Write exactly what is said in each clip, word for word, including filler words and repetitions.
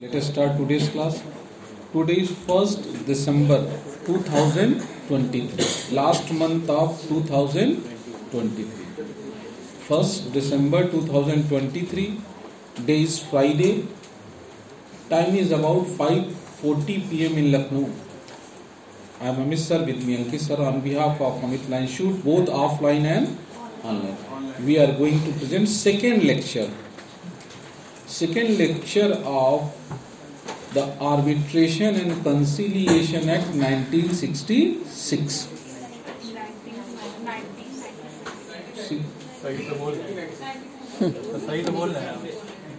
Let us start today's class. Today is first December two thousand twenty-three, last month of two thousand twenty-three. first December two thousand twenty-three, day is Friday, time is about five forty p m in Lucknow. I am Amit sir, with me Ankit sir on behalf of Amit Line Shoot, both offline and online. We are going to present second lecture. Second lecture of the Arbitration and Conciliation Act nineteen sixty-six. सही तो बोल रहे हैं सही तो बोल रहे हैं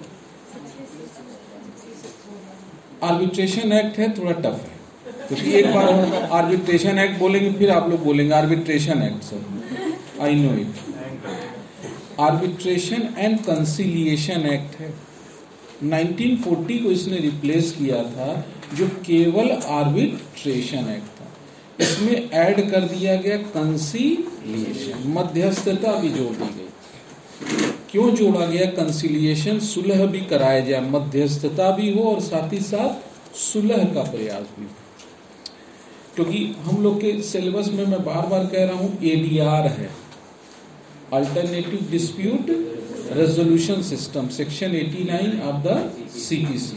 आर्बिट्रेशन एक्ट है, थोड़ा टफ है क्योंकि एक बार आर्बिट्रेशन एक्ट बोलेंगे फिर आप लोग बोलेंगे arbitration act sir, I know it. Arbitration and conciliation act है, नाइनटीन फोर्टी को इसने रिप्लेस किया था जो केवल आर्बिट्रेशन एक्ट था। इसमें ऐड कर दिया गया कंसिलिएशन, मध्यस्थता भी जोड़ दी गई। क्यों जोड़ा गया कंसिलिएशन? सुलह भी कराया जाए, मध्यस्थता भी हो और साथ ही साथ सुलह का प्रयास भी हो। क्योंकि हम लोग के सिलेबस में मैं बार बार कह रहा हूं एडीआर है, alternative dispute resolution system, section eighty-nine of the CPC.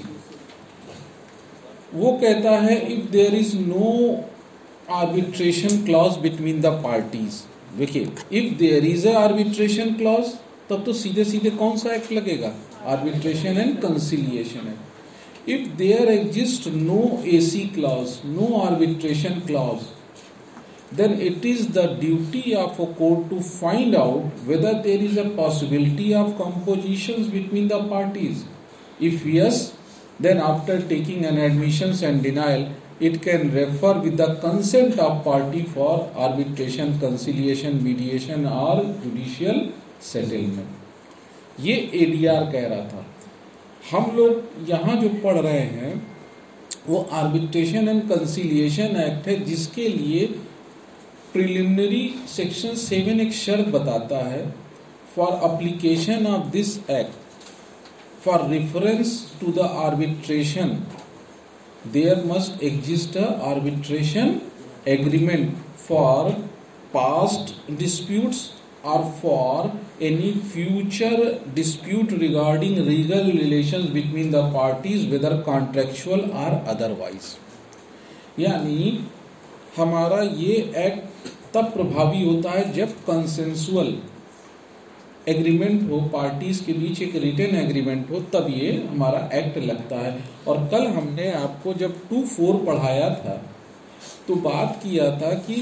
वो कहता है if there is no arbitration clause between the parties. देखिए, if there is a arbitration clause तब तो सीधे सीधे कौन सा एक्ट लगेगा? Arbitration and conciliation act. If there exist no AC clause, no arbitration clause, then it is the duty of a court to find out whether there is a possibility of compositions between the parties. If yes, then after taking an admissions and denial, it can refer with the consent of party for arbitration, conciliation, mediation or judicial settlement. ये ADR कह रहा था। हम लोग यहाँ जो पढ़ रहे हैं वो आर्बिट्रेशन एंड कंसिलिएशन एक्ट है, जिसके लिए प्रिलिमिनरी सेक्शन सेवन एक शर्त बताता है, for application of this act for reference to the arbitration there must exist a arbitration agreement for past disputes or for any future dispute regarding legal relations between the parties whether contractual or otherwise. यानी हमारा ये act तब प्रभावी होता है जब consensual agreement हो, parties के बीच एक रिटन एग्रीमेंट हो, तब ये हमारा एक्ट लगता है। और कल हमने आपको जब टू फोर पढ़ाया था तो बात किया था कि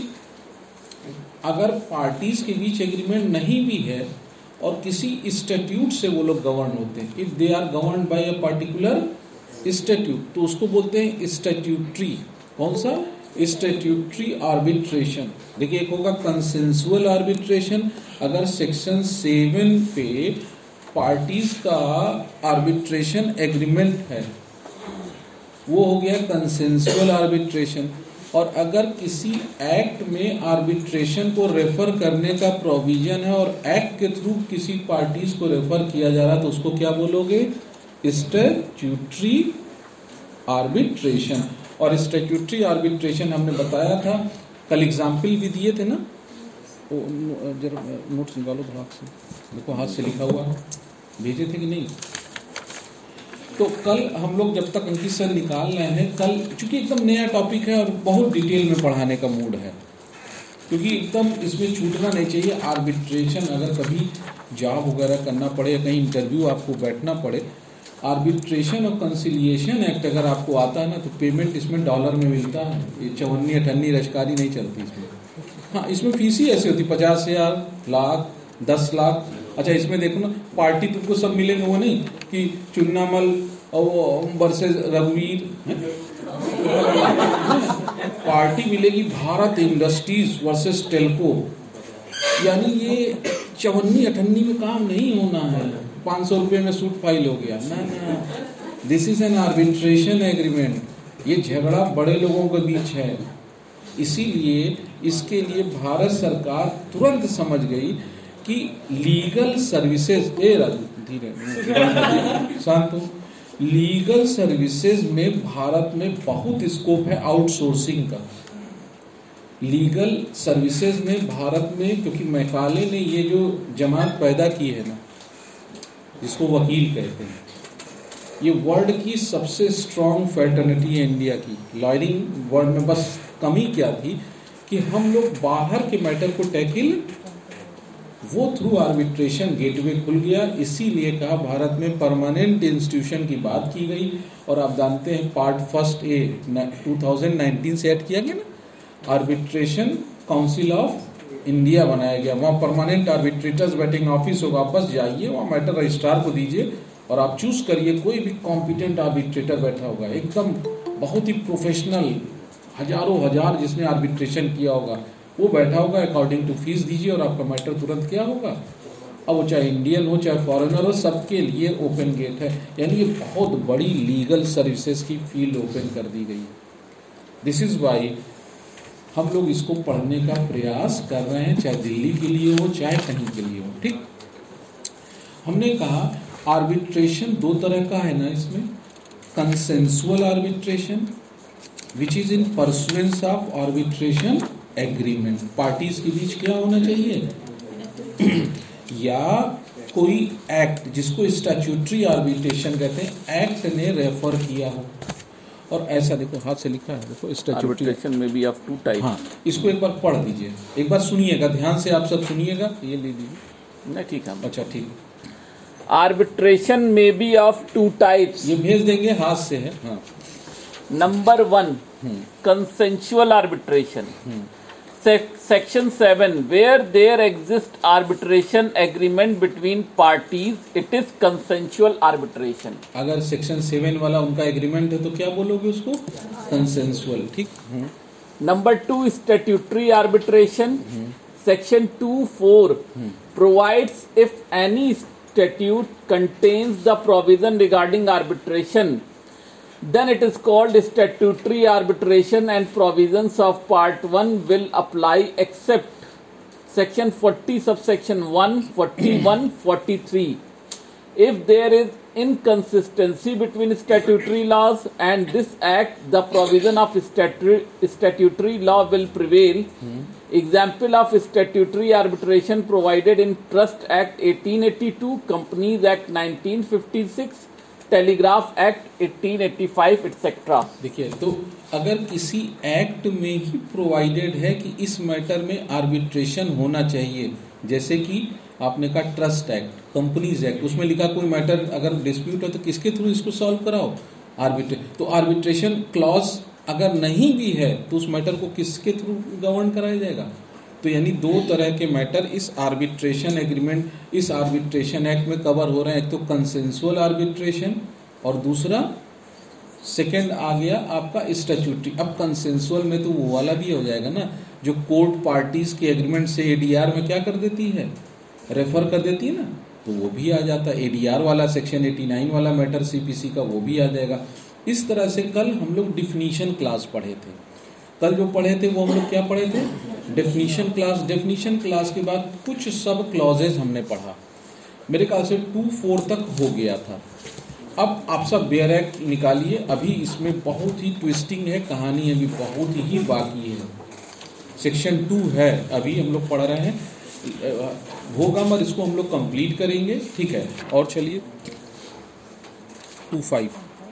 अगर पार्टीज के बीच एग्रीमेंट नहीं भी है और किसी स्टैट्यूट से वो लोग गवर्न होते हैं, if they are govern by a particular statute, तो उसको बोलते हैं स्टैट्यूटरी। कौन सा? Statutory arbitration. देखिए, एक होगा कंसेंसुअल आर्बिट्रेशन, अगर सेक्शन सेवन पे पार्टीज का आर्बिट्रेशन एग्रीमेंट है वो हो गया कंसेंसुअल आर्बिट्रेशन। और अगर किसी एक्ट में आर्बिट्रेशन को रेफर करने का प्रोविजन है और एक्ट के थ्रू किसी पार्टीज को रेफर किया जा रहा है तो उसको क्या बोलोगे? Statutory arbitration. और स्टैट्यूटरी आर्बिट्रेशन हमने बताया था, कल एग्जाम्पल भी दिए थे ना, जरा नोट्स निकालो भाग से, देखो हाथ से लिखा हुआ भेजे थे कि नहीं। तो कल हम लोग जब तक अंकित सर निकाल रहे हैं, कल चूंकि एकदम नया टॉपिक है और बहुत डिटेल में पढ़ाने का मूड है, क्योंकि एकदम इसमें छूटना नहीं चाहिए। आर्बिट्रेशन अगर कभी जॉब वगैरह करना पड़े या कहीं इंटरव्यू आपको बैठना पड़े, आर्बिट्रेशन और कंसिलिएशन एक्ट अगर आपको आता है ना तो पेमेंट इसमें डॉलर में मिलता है। ये चवन्नी अठन्नी रशकारी नहीं चलती इसमें। हाँ, इसमें फीस ही ऐसी होती, पचास हजार, लाख, दस लाख। अच्छा, इसमें देखो ना, पार्टी तुमको सब मिलेंगे, वो नहीं कि चुन्नामल और वर्सेस रघुवीर। पार्टी मिलेगी भारत इंडस्ट्रीज वर्सेस टेल्को। यानी ये चवन्नी अठन्नी में काम नहीं होना है, पाँच सौ रुपये में सूट फाइल हो गया ना ना। This is an arbitration agreement. ये झगड़ा बड़े लोगों के बीच है, इसीलिए इसके लिए भारत सरकार तुरंत समझ गई कि लीगल सर्विसेज, धीरे शांत हो, लीगल सर्विसेज में भारत में बहुत स्कोप है आउटसोर्सिंग का। लीगल सर्विसेज में भारत में, क्योंकि मैकाले ने ये जो जमात पैदा की है ना, इसको वकील कहते हैं, ये वर्ल्ड की सबसे स्ट्रॉन्ग फैटर्निटी है इंडिया की लॉयरिंग वर्ल्ड में। बस कमी क्या थी कि हम लोग बाहर के मैटर को टैकल, वो थ्रू आर्बिट्रेशन गेटवे खुल गया। इसीलिए कहा भारत में परमानेंट इंस्टीट्यूशन की बात की गई। और आप जानते हैं part first A two thousand nineteen से ऐड किया गया ना, आर्बिट्रेशन काउंसिल ऑफ इंडिया बनाया गया। वहाँ परमानेंट आर्बिट्रेटर्स बैठेंगे, ऑफिस होगा, वापस जाइए वहाँ मैटर रजिस्ट्रार को दीजिए और आप चूज करिए, कोई भी कॉम्पिटेंट आर्बिट्रेटर बैठा होगा, एकदम बहुत ही प्रोफेशनल, हजारों हजार जिसने आर्बिट्रेशन किया होगा वो बैठा होगा, अकॉर्डिंग टू फीस दीजिए और आपका मैटर तुरंत क्या होगा। अब वो चाहे इंडियन हो चाहे फॉरेनर हो, सबके लिए ओपन गेट है। यानी ये बहुत बड़ी लीगल सर्विसेज की फील्ड ओपन कर दी गई है। दिस इज वाई हम लोग इसको पढ़ने का प्रयास कर रहे हैं, चाहे दिल्ली के लिए हो चाहे कहीं के लिए हो। ठीक, हमने कहा आर्बिट्रेशन दो तरह का है ना इसमें, consensual arbitration which is in pursuance of arbitration agreement. Parties के बीच क्या होना चाहिए या कोई एक्ट जिसको स्टैट्यूटरी आर्बिट्रेशन कहते हैं, एक्ट ने रेफर किया हो। और ऐसा देखो हाथ से लिखा है, देखो स्टैट्यूटरी आर्बिट्रेशन में भी ऑफ टू टाइप। हाँ, इसको एक बार पढ़ दीजिए, एक बार सुनिएगा ध्यान से, आप सब सुनिएगा, ये ले लीजिए। नहीं ठीक है, अच्छा ठीक। आर्बिट्रेशन में बी ऑफ टू टाइप्स, ये भेज देंगे, हाथ से है। हाँ, number one consensual arbitration, section seven, where there exist arbitration agreement between parties it is consensual arbitration. अगर सेक्शन सेवन वाला उनका एग्रीमेंट है तो क्या बोलोगे उसको, कंसेंसुअल। ठीक। Number two statutory arbitration, section two four provides if any statute contains the provision regarding arbitration, then it is called statutory arbitration and provisions of part one will apply except section forty subsection one, forty-one, forty-three. If there is inconsistency between statutory laws and this act, the provision of statutory, statutory law will prevail. Hmm. Example of statutory arbitration provided in Trust Act eighteen eighty-two, Companies Act nineteen fifty-six, Telegraph Act eighteen eighty-five, et cetera. देखिए, तो अगर किसी act में ही provided है कि इस matter में arbitration होना चाहिए, जैसे कि आपने कहा ट्रस्ट एक्ट, कंपनीज एक्ट, उसमें लिखा कोई मैटर अगर डिस्प्यूट है तो किसके थ्रू इसको सॉल्व कराओ, आर्बिट्रे तो आर्बिट्रेशन क्लॉज अगर नहीं भी है तो उस मैटर को किसके थ्रू गवर्न कराया जाएगा। तो यानी दो तरह के मैटर इस आर्बिट्रेशन एग्रीमेंट, इस आर्बिट्रेशन एक्ट में कवर हो रहे हैं। एक तो कंसेंसुअल आर्बिट्रेशन और दूसरा सेकंड आ गया आपका स्टैट्यूटरी। अब कंसेंसुअल में तो वो वाला भी हो जाएगा ना जो कोर्ट पार्टीज के एग्रीमेंट से एडीआर में क्या कर देती है, रेफर कर देती है ना, तो वो भी आ जाता है। एडीआर वाला सेक्शन नवासी वाला मैटर सीपीसी का वो भी आ जाएगा। इस तरह से कल हम लोग डिफिनीशन क्लास पढ़े थे। कल जो पढ़े थे वो हम लोग क्या पढ़े थे, डेफिनीशन क्लास। डेफिनीशन क्लास के बाद कुछ सब क्लॉजेज हमने पढ़ा, मेरे ख्याल से टू फोर तक हो गया था। अब आप सब बेयर एक्ट निकालिए, अभी इसमें बहुत ही ट्विस्टिंग है, कहानी अभी बहुत ही बाकी है। सेक्शन टू है अभी हम लोग पढ़ रहे हैं, होगा मगर इसको हम लोग कंप्लीट करेंगे, ठीक है। और चलिए two five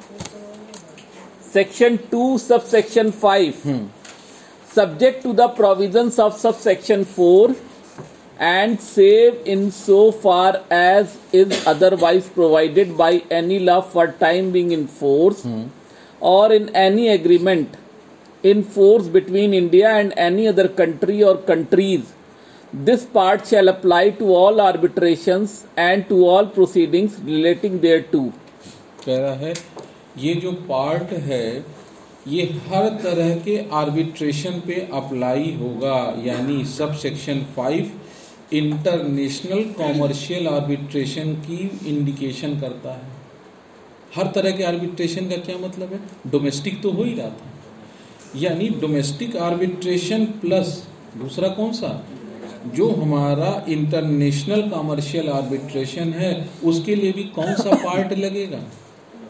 section two subsection five, subject to the provisions of subsection four and save in so far as is otherwise provided by any law for time being in force hmm. or in any agreement in force between India and any other country or countries. This part shall apply to all arbitrations and to all proceedings relating thereto. कह रहा है ये जो part है ये हर तरह के arbitration पे अप्लाई होगा, यानी subsection five international commercial arbitration की इंडिकेशन करता है। हर तरह के आर्बिट्रेशन का क्या मतलब है, डोमेस्टिक तो हो ही रहा था, यानी डोमेस्टिक आर्बिट्रेशन प्लस दूसरा कौन सा, जो हमारा इंटरनेशनल कॉमर्शियल आर्बिट्रेशन है उसके लिए भी कौन सा पार्ट लगेगा,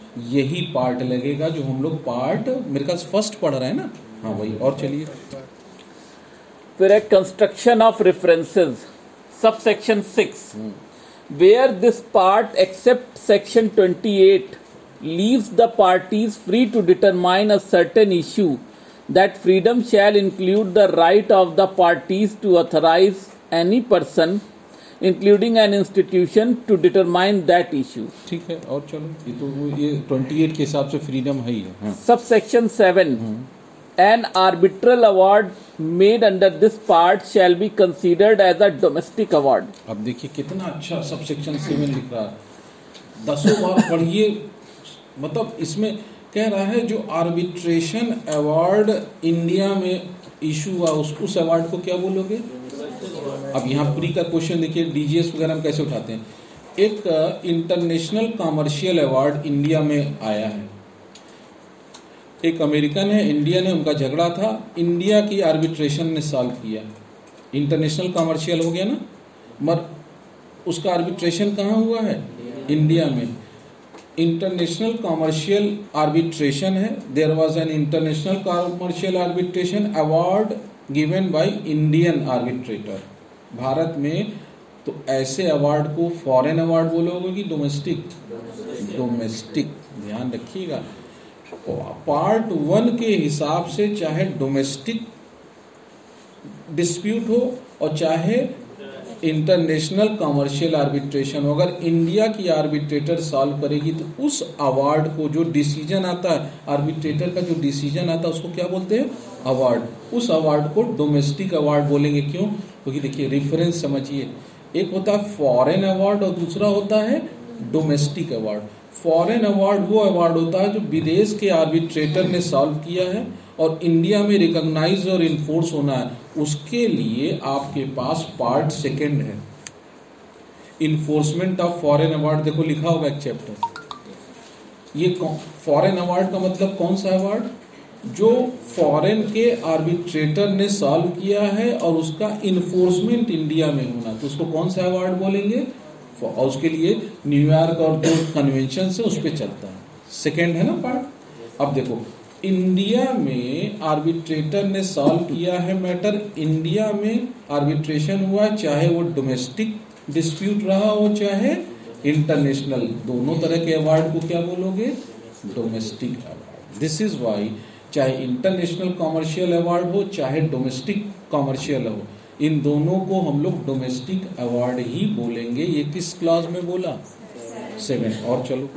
यही पार्ट लगेगा जो हम लोग पार्ट मेरे ख्याल फर्स्ट पढ़ रहे हैं ना, हाँ वही। और चलिए फिर है construction of references, subsection six, where this part except section twenty eight leaves the parties free to determine a certain issue, that freedom shall include the right of the parties to authorize any person, including an institution, to determine that issue. ठीक है। और चलो ये तो वो ये अट्ठाईस के हिसाब से फ्रीडम है ही है। हाँ। Subsection seven, an arbitral award made under this part shall be considered as a domestic award. अब देखिए कितना अच्छा सबसेक्शन सेवन लिख रहा है, दसों बार पढ़िए। मतलब इसमें कह रहा है जो आर्बिट्रेशन अवार्ड इंडिया में इशू हुआ उस उस अवार्ड को क्या बोलोगे। अब यहाँ प्री का क्वेश्चन देखिए, डीजीएस वगैरह हम कैसे उठाते हैं। एक इंटरनेशनल कॉमर्शियल अवार्ड इंडिया में आया है, एक अमेरिकन है, इंडियन है, उनका झगड़ा था, इंडिया की आर्बिट्रेशन ने सॉल्व किया, इंटरनेशनल कॉमर्शियल हो गया ना, मगर उसका आर्बिट्रेशन कहाँ हुआ है, इंडिया में। इंटरनेशनल कॉमर्शियल आर्बिट्रेशन है, there was an international commercial arbitration award given by Indian arbitrator. Bharat में तो ऐसे अवार्ड को फॉरेन अवार्ड बोलोगे कि डोमेस्टिक, डोमेस्टिक ध्यान रखिएगा। पार्ट वन के हिसाब से चाहे डोमेस्टिक डिस्प्यूट हो और चाहे इंटरनेशनल कमर्शियल आर्बिट्रेशन हो, अगर इंडिया की आर्बिट्रेटर सॉल्व करेगी तो उस अवार्ड को, जो डिसीजन आता है आर्बिट्रेटर का, जो डिसीजन आता है उसको क्या बोलते हैं, अवार्ड। उस अवार्ड को डोमेस्टिक अवार्ड बोलेंगे। क्यों? क्योंकि देखिए रेफरेंस समझिए, एक होता है फॉरेन अवार्ड और दूसरा होता है डोमेस्टिक अवार्ड। फॉरेन अवार्ड वो अवार्ड होता है जो विदेश के आर्बिट्रेटर ने सॉल्व किया है और इंडिया में रिकॉग्नाइज और इन्फोर्स होना है, उसके लिए आपके पास पार्ट सेकंड है, इन्फोर्समेंट ऑफ फॉरेन अवार्ड। देखो लिखा होगा एक चैप्टर। ये फॉरेन अवार्ड का मतलब कौन सा अवार्ड, जो फॉरेन के आर्बिट्रेटर ने सॉल्व किया है और उसका इन्फोर्समेंट इंडिया में होना, तो उसको कौन सा अवार्ड बोलेंगे। और उसके लिए न्यूयॉर्क और जो कन्वेंशन से उस पर चलता है, सेकेंड है ना पार्ट। अब देखो इंडिया में आर्बिट्रेटर ने सॉल्व किया है मैटर, इंडिया में आर्बिट्रेशन हुआ, चाहे वो डोमेस्टिक डिस्प्यूट रहा हो चाहे इंटरनेशनल, दोनों तरह के अवार्ड को क्या बोलोगे, domestic award. This is why चाहे इंटरनेशनल कॉमर्शियल अवार्ड हो चाहे डोमेस्टिक कॉमर्शियल हो, इन दोनों को हम लोग डोमेस्टिक अवार्ड ही बोलेंगे। ये किस क्लास में बोला, सेवन। और चलो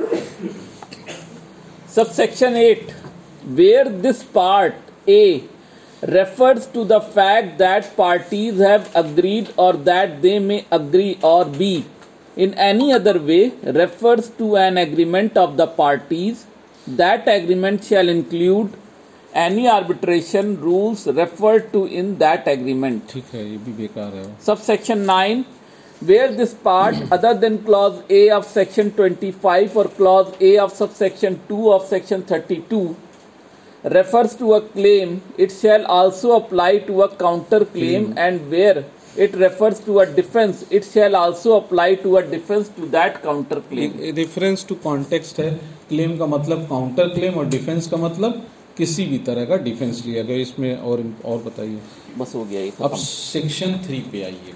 subsection eight, where this part A refers to the fact that parties have agreed or that they may agree, or B in any other way refers to an agreement of the parties, that agreement shall include any arbitration rules referred to in that agreement. ठीक है, ये भी बेकार है। Subsection nine, where this part other than clause A of section twenty-five or clause A of subsection two of section thirty-two refers to a claim, it shall also apply to a counter claim, and where it refers to a defense, it shall also apply to a defense to that counter claim. Reference to context है, claim का मतलब counter claim और defence का मतलब किसी भी तरह का डिफेंस लिया गया। इसमें और और बताइए, बस हो गया ये। अब सेक्शन थ्री पे आइए।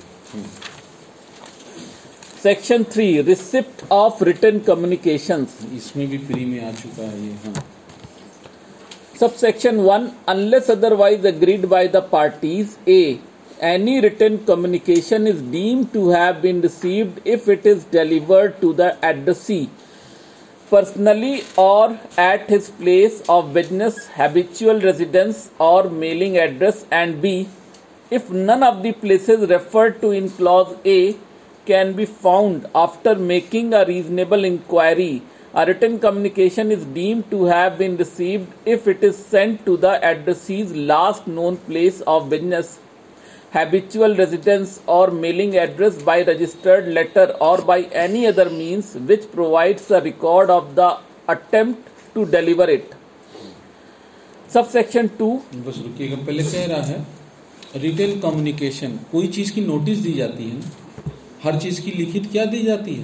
Section three, receipt of written communications, इसमें भी प्री में आ चुका है ये। हाँ। Subsection one, unless otherwise agreed by the parties, A, any written communication is deemed to have been received if it is delivered to the addressee personally or at his place of business, habitual residence or mailing address, and B, if none of the places referred to in clause A can be found after making a reasonable inquiry, a written communication is deemed to have been received if it is sent to the addressee's last known place of business, habitual residence or mailing address by registered letter or by any other means which provides a record of the attempt to deliver it. Subsection two, बस रुकिएगा, पहले कह रहा है retain communication, कोई चीज की notice दी जाती है, हर चीज की लिखित क्या दी जाती है,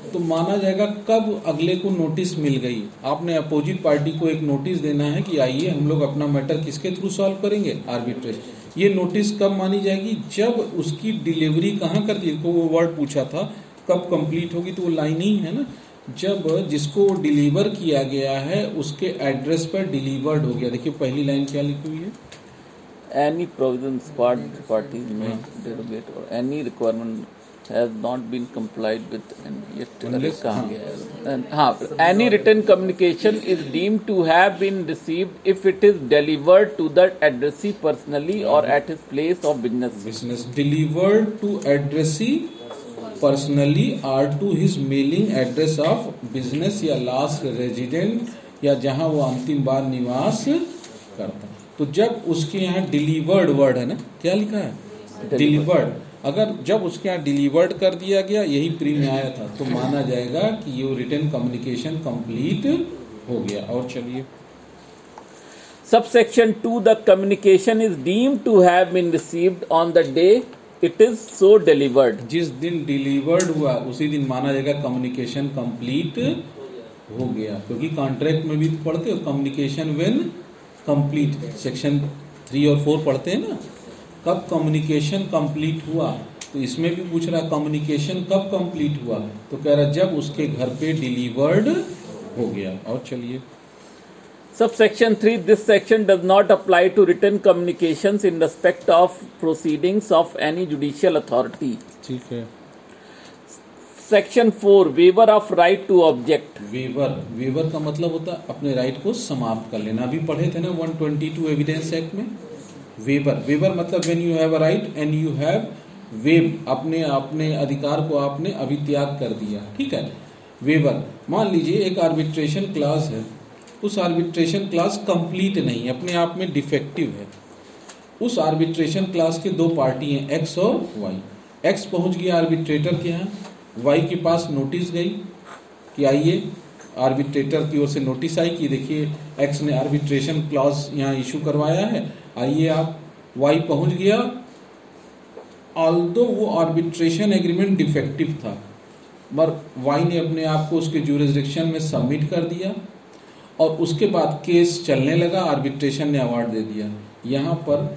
तो माना जाएगा कब अगले को नोटिस मिल गई। आपने अपोजिट पार्टी को एक नोटिस देना है कि आइए हम लोग अपना मैटर किसके थ्रू सॉल्व करेंगे, आर्बिट्रेशन। ये नोटिस कब मानी जाएगी, जब उसकी डिलीवरी कहाँ कर दी, को वो वर्ड पूछा था कब कंप्लीट होगी, तो वो लाइन ही है ना, जब जिसको डिलीवर किया गया है उसके एड्रेस पर डिलीवर्ड हो गया। देखिए पहली लाइन क्या लिखी हुई है, any provisions part parties may derogate or any requirement has not been complied with and yet Unless- कहाँ हाँ। गया है? And, हाँ, any written communication is deemed to have been received if it is delivered to the addressee personally or at his place of business. Business delivered to addressee personally or to his mailing address of business या last resident या जहां वो अंतिम बार निवास करता। तो जब उसके यहाँ डिलीवर्ड वर्ड है ना, क्या लिखा है, डिलीवर्ड, अगर जब उसके यहाँ डिलीवर्ड कर दिया गया, यही प्री में आया था, तो माना जाएगा कि ये रिटन कम्युनिकेशन कंप्लीट हो गया। और चलिए Subsection two, the communication is deemed to have been received on the day it is so delivered. जिस दिन डिलीवर्ड हुआ उसी दिन माना जाएगा कम्युनिकेशन कंप्लीट हो गया, क्योंकि कॉन्ट्रैक्ट में भी पढ़ते हो communication when complete, section three और फोर पढ़ते हैं ना, कब कम्युनिकेशन कंप्लीट हुआ। तो इसमें भी पूछ रहा कम्युनिकेशन कब कंप्लीट हुआ, तो कह रहा जब उसके घर पे डिलीवर्ड हो गया। और चलिए Subsection three, this section does not apply to written communications in respect of proceedings of any judicial authority. ठीक है। Section four, waiver of right to object. Waiver, waiver का मतलब होता है अपने राइट को समाप्त कर लेना। अभी पढ़े थे ना one twenty two evidence act में, वेवर, वेवर मतलब when you have a right and you have waive, अपने अपने अधिकार को आपने अभी त्याग कर दिया, ठीक है। वेवर, मान लीजिए एक आर्बिट्रेशन क्लास है, उस आर्बिट्रेशन क्लास कंप्लीट नहीं है, अपने आप में डिफेक्टिव है। उस आर्बिट्रेशन क्लास के दो पार्टी हैं, एक्स और वाई। एक्स पहुंच गया आर्बिट्रेटर के यहाँ, वाई के पास नोटिस गई कि आइए, आर्बिट्रेटर की ओर से नोटिस आई कि देखिए एक्स ने आर्बिट्रेशन क्लॉज यहाँ इशू करवाया है, आइए आप। वाई पहुंच गया, ऑल्दो वो आर्बिट्रेशन एग्रीमेंट डिफेक्टिव था, पर वाई ने अपने आप को उसके ज्यूरिसडिक्शन में सबमिट कर दिया और उसके बाद केस चलने लगा, आर्बिट्रेशन ने अवार्ड दे दिया। यहाँ पर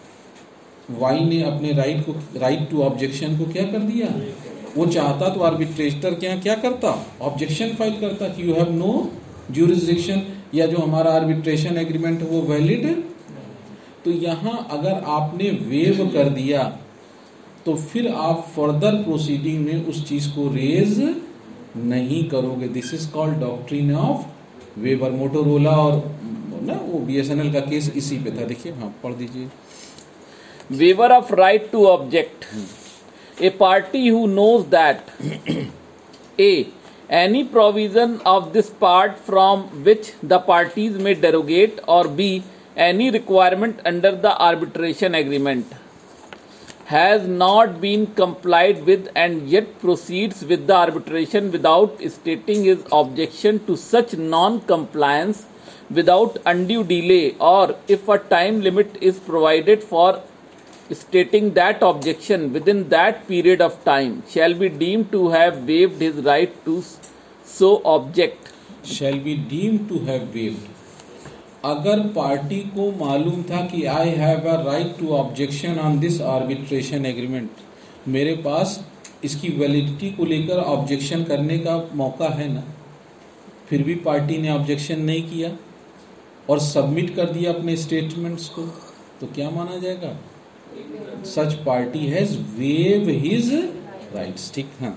वाई ने अपने राइट को, राइट टू ऑब्जेक्शन को क्या कर दिया, वो चाहता तो आर्बिट्रेटर के यहाँ क्या करता, ऑब्जेक्शन फाइल करता कि यू हैव नो ज्यूरिसडिक्शन, या जो हमारा आर्बिट्रेशन एग्रीमेंट है वो वैलिड है। तो यहाँ अगर आपने वेव कर दिया तो फिर आप फर्दर प्रोसीडिंग में उस चीज को रेज नहीं करोगे। This is called doctrine of waiver. Motorola और ना वो बीएसएनएल का केस इसी पे था। देखिए, हाँ पढ़ दीजिए। Waiver of right to object. A party who knows that A. Any provision of this part from which the parties may derogate, or B. Any requirement under the arbitration agreement has not been complied with and yet proceeds with the arbitration without stating his objection to such non-compliance without undue delay, or if a time limit is provided for stating that objection within that period of time, shall be deemed to have waived his right to so object. Shall be deemed to have waived. अगर party को मालूम था कि I have a right to objection on this arbitration agreement, मेरे पास इसकी validity को लेकर ऑब्जेक्शन करने का मौका है ना, फिर भी पार्टी ने ऑब्जेक्शन नहीं किया और सबमिट कर दिया अपने स्टेटमेंट्स को, तो क्या माना जाएगा, such party has waive his rights. ठीक, हाँ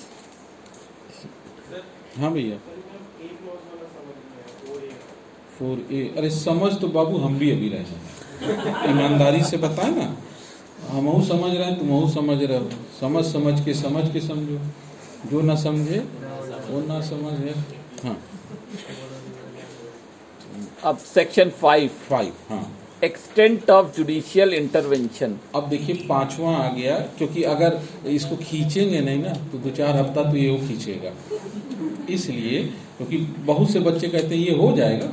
हाँ भैया, फोर ए, अरे समझ तो बाबू हम भी अभी रहे हैं, ईमानदारी से बताए ना, हम समझ रहे हैं, तुम समझ रहे हो, समझ समझ के समझ के समझो, जो ना समझे वो ना समझे। हाँ, अब सेक्शन फाइव फाइव, हाँ, एक्सटेंट ऑफ जुडिशियल इंटरवेंशन। अब देखिए पांचवा आ गया, क्योंकि अगर इसको खींचेंगे नहीं ना तो दो चार हफ्ता तो ये वो खींचेगा, इसलिए क्योंकि बहुत से बच्चे कहते हैं ये हो जाएगा,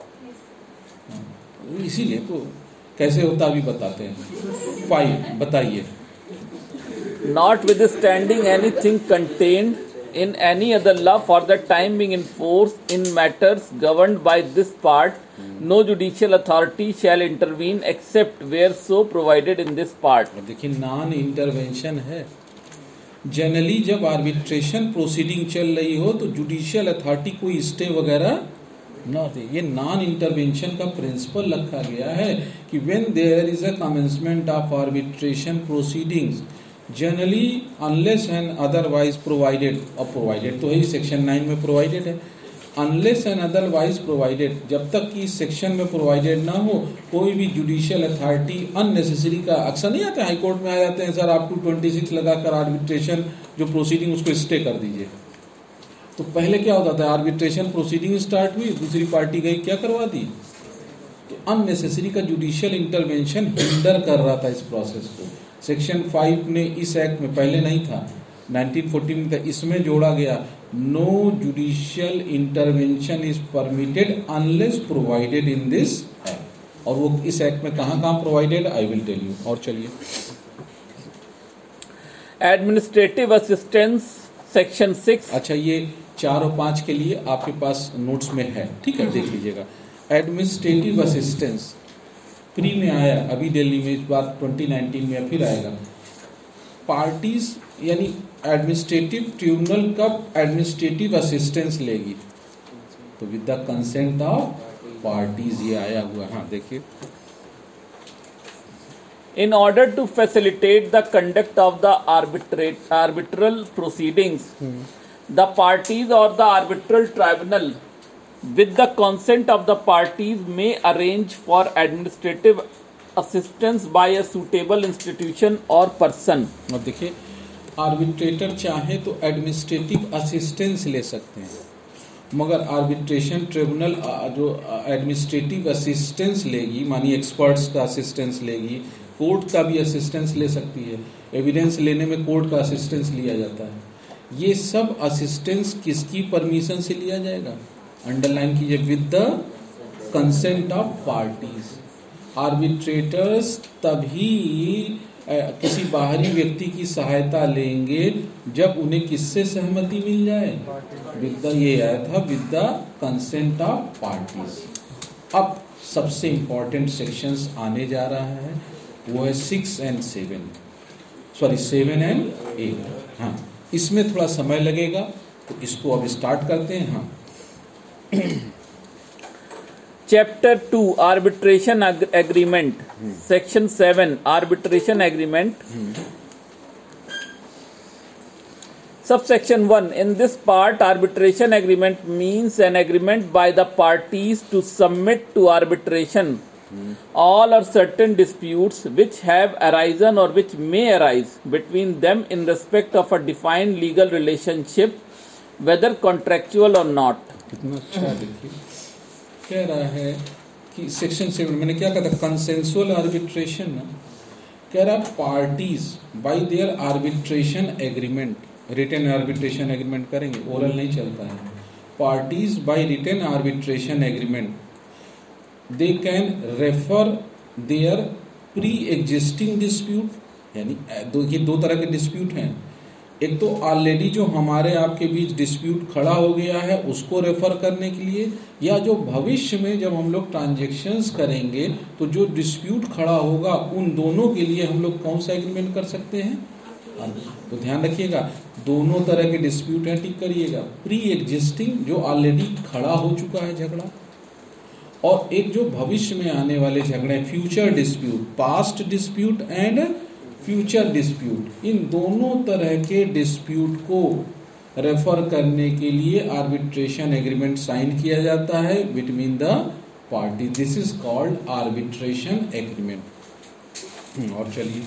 इसीलिए तो कैसे होता अभी बताते हैं। फाइव, बताइए। Notwithstanding anything contained in any other law for the time being in force in matters governed by this part, no judicial authority shall intervene except where so provided in this part. देखिए non intervention है। Generally जब arbitration proceeding चल रही हो तो judicial authority कोई stay वगैरह ना दे। ये नॉन इंटरवेंशन का प्रिंसिपल रखा गया है कि when there is a commencement of arbitration proceedings generally unless and otherwise provided, और प्रोवाइडेड तो है सेक्शन नाइन में प्रोवाइडेड है, अनलेस एंड अदरवाइज प्रोवाइडेड, जब तक कि इस सेक्शन में प्रोवाइडेड ना हो कोई भी जुडिशियल अथॉरिटी अननेसेसरी का अक्सर नहीं आता, हाई कोर्ट में आ जाते हैं सर आप टू ट्वेंटी सिक्स लगाकर आर्बिट्रेशन जो प्रोसीडिंग उसको स्टे कर दीजिए। तो पहले क्या होता था, आर्बिट्रेशन प्रोसीडिंग स्टार्ट हुई, दूसरी पार्टी गई क्या करवा दी, तो अननेसेसरी का जुडिशियल इंटरवेंशन हिंडर कर रहा था इस प्रोसेस को। सेक्शन फाइव ने इस एक्ट में, पहले नहीं था, नाइनटीन फोर्टी में था, इसमें जोड़ा गया no judicial intervention is permitted unless provided in this act. और वो इस एक्ट में कहां कहां provided, I will tell you. और चलिए एडमिनिस्ट्रेटिव असिस्टेंस सेक्शन सिक्स। अच्छा ये चार और पांच के लिए आपके पास नोट्स में है, ठीक है, देख लीजिएगा। एडमिनिस्ट्रेटिव असिस्टेंस प्री में आया, अभी दिल्ली में, इस बार ट्वेंटी नाइनटीन में फिर आएगा। पार्टीज यानी एडमिनिस्ट्रेटिव ट्रिब्यूनल कब एडमिनिस्ट्रेटिव असिस्टेंस लेगी, तो with the consent of parties, ये आया हुआ। हाँ देखिए, In order to facilitate the conduct of the arbitrate, arbitral proceedings, the parties or the arbitral tribunal, with the consent of the parties, may arrange for administrative assistance by a suitable institution or person. और देखिए arbitrator चाहे तो administrative assistance ले सकते हैं, मगर arbitration tribunal जो administrative assistance लेगी, मानिए एक्सपर्ट्स का असिस्टेंस लेगी, कोर्ट का भी असिस्टेंस ले सकती है, एविडेंस लेने में कोर्ट का असिस्टेंस लिया जाता है। ये सब असिस्टेंस किसकी परमिशन से लिया जाएगा, अंडरलाइन कीजिए, with the consent of parties. Arbitrators तभी किसी बाहरी व्यक्ति की सहायता लेंगे जब उन्हें किससे सहमति मिल जाए, विद द, ये आया था, with the consent of parties. अब सबसे इंपॉर्टेंट सेक्शंस आने जा रहा है, वो है six and seven, sorry seven and eight. हाँ इसमें थोड़ा समय लगेगा तो इसको अब स्टार्ट करते हैं। हाँ chapter two arbitration agreement section seven arbitration agreement Subsection one. In this part, arbitration agreement means an agreement by the parties to submit to arbitration hmm. all or certain disputes which have arisen or which may arise between them in respect of a defined legal relationship, whether contractual or not. कितना अच्छा देखिए, कह रहा है कि section seven, मैंने क्या कहा था, कंसेंसुअल आर्बिट्रेशन ना, कह रहा parties by their arbitration agreement, written arbitration agreement करेंगे, ओरल नहीं चलता है, parties by written arbitration agreement they can refer their pre existing dispute, यानी दो ये दो तरह के डिस्प्यूट हैं, एक तो ऑलरेडी जो हमारे आपके बीच डिस्प्यूट खड़ा हो गया है उसको रेफर करने के लिए, या जो भविष्य में जब हम लोग ट्रांजेक्शन्स करेंगे तो जो डिस्प्यूट खड़ा होगा उन दोनों के लिए हम लोग कौन सा एग्रीमेंट कर सकते हैं। तो ध्यान रखिएगा, दोनों तरह के डिस्प्यूट हैं, टिक करिएगा, प्री एग्जिस्टिंग जो ऑलरेडी खड़ा हो चुका है झगड़ा, और एक जो भविष्य में आने वाले झगड़े, future dispute, past dispute and future dispute, इन दोनों तरह के डिस्प्यूट को रेफर करने के लिए आर्बिट्रेशन एग्रीमेंट साइन किया जाता है between the party, this is called arbitration agreement. और चलिए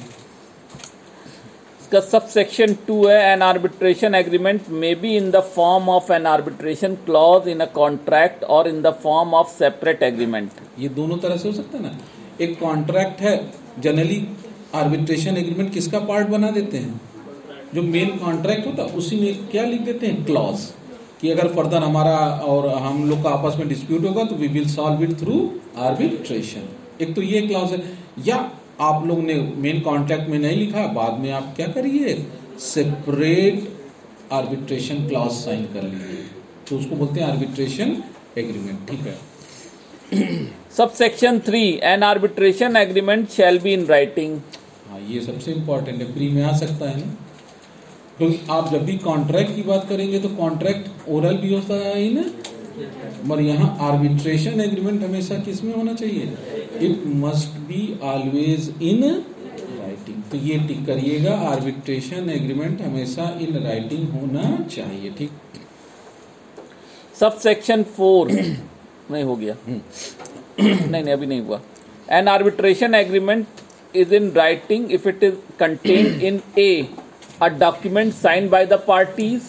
इसका सबसेक्शन टू है, an arbitration agreement may be in the form of an arbitration clause in a contract और in the form of separate agreement. ये दोनों तरह से हो सकता है ना, एक कॉन्ट्रैक्ट है, जनरली आर्बिट्रेशन एग्रीमेंट किसका पार्ट बना देते हैं, जो मेन कॉन्ट्रैक्ट होता है उसी में क्या लिख देते हैं, क्लॉज, कि अगर फर्दर हमारा और हम लोग का आपस में डिस्प्यूट होगा तो we will solve it through arbitration. एक तो ये क्लॉज है, या आप लोग ने मेन कॉन्ट्रैक्ट में नहीं लिखा, बाद में आप क्या करिए, सेपरेट आर्बिट्रेशन क्लॉज साइन कर लीजिए, तो उसको बोलते हैं आर्बिट्रेशन एग्रीमेंट। ठीक है। Subsection three, an arbitration agreement shall be in writing. हाँ, ये सबसे इम्पोर्टेंट है, प्री में आ सकता है ना, क्योंकि आप जब भी कॉन्ट्रैक्ट की बात करेंगे तो कॉन्ट्रैक्ट ओरल भी होता है ही ना, मगर यहाँ आर्बिट्रेशन एग्रीमेंट हमेशा किस में होना चाहिए, it must be always in writing. तो ये टिक करिएगा, आर्बिट्रेशन एग्रीमेंट हमेशा इन राइटिंग होना चाहिए। ठीक। Subsection four नहीं हो गया नहीं नहीं अभी नहीं हुआ। An arbitration agreement is in writing if it is contained in A, a document signed by the parties,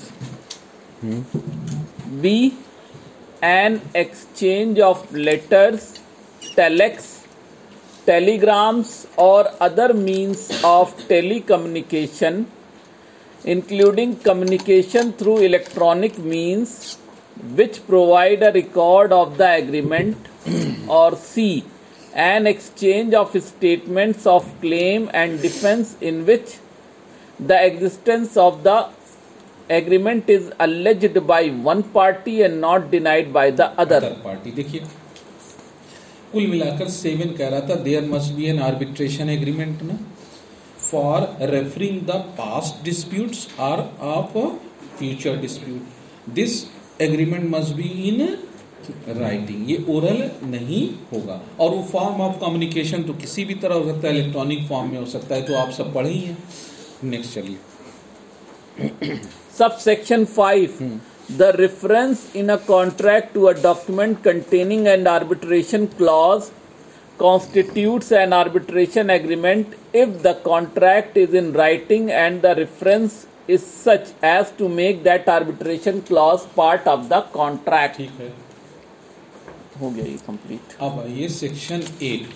B, an exchange of letters, telex, telegrams or other means of telecommunication, including communication through electronic means, which provide a record of the agreement, or C, an exchange of statements of claim and defense in which the existence of the agreement is alleged by one party and not denied by the other party। देखिए कुल मिलाकर seven कह रहा था there must be an arbitration agreement ना for referring the past disputes और of future dispute. This agreement must be in writing, ये oral नहीं होगा। और वो फॉर्म ऑफ कम्युनिकेशन तो किसी भी तरह हो सकता है, इलेक्ट्रॉनिक फॉर्म में हो सकता है, तो आप सब पढ़े ही हैं। नेक्स्ट चलिए। Subsection five. The reference in a contract to a document containing an arbitration clause constitutes an arbitration agreement if the contract is in writing and the reference is such as to make that arbitration clause part of the contract. ठीक है, हो गया ये complete. अब ये section eight,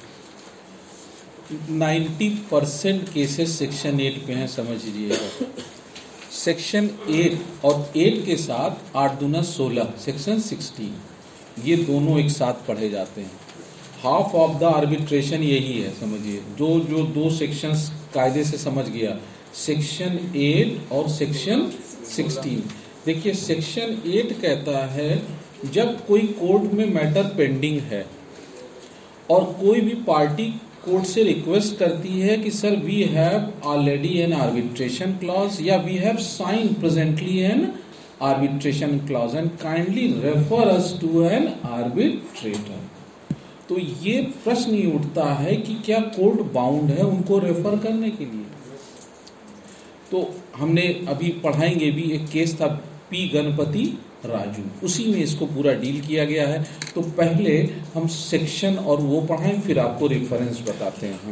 ninety percent cases section eight पे हैं, समझ लीजिएगा। सेक्शन एट और एट के साथ आठ दूना सोलह, सेक्शन सिक्सटीन, ये दोनों एक साथ पढ़े जाते हैं। हाफ ऑफ द आर्बिट्रेशन यही है, समझिए। जो जो दो सेक्शंस कायदे से समझ गया, सेक्शन एट और सेक्शन सिक्सटीन। देखिए सेक्शन एट कहता है जब कोई कोर्ट में मैटर पेंडिंग है और कोई भी पार्टी कोर्ट से रिक्वेस्ट करती है कि sir we have already an arbitration clause या we have sign presently an arbitration clause and kindly refer us to an arbitrator, तो ये प्रश्न ही उठता है कि क्या कोर्ट बाउंड है उनको रेफर करने के लिए। तो हमने अभी पढ़ाएंगे भी, एक केस था पी गणपति राजू, उसी में इसको पूरा डील किया गया है। तो पहले हम सेक्शन और वो पढ़ाएं, फिर आपको रेफरेंस बताते हैं।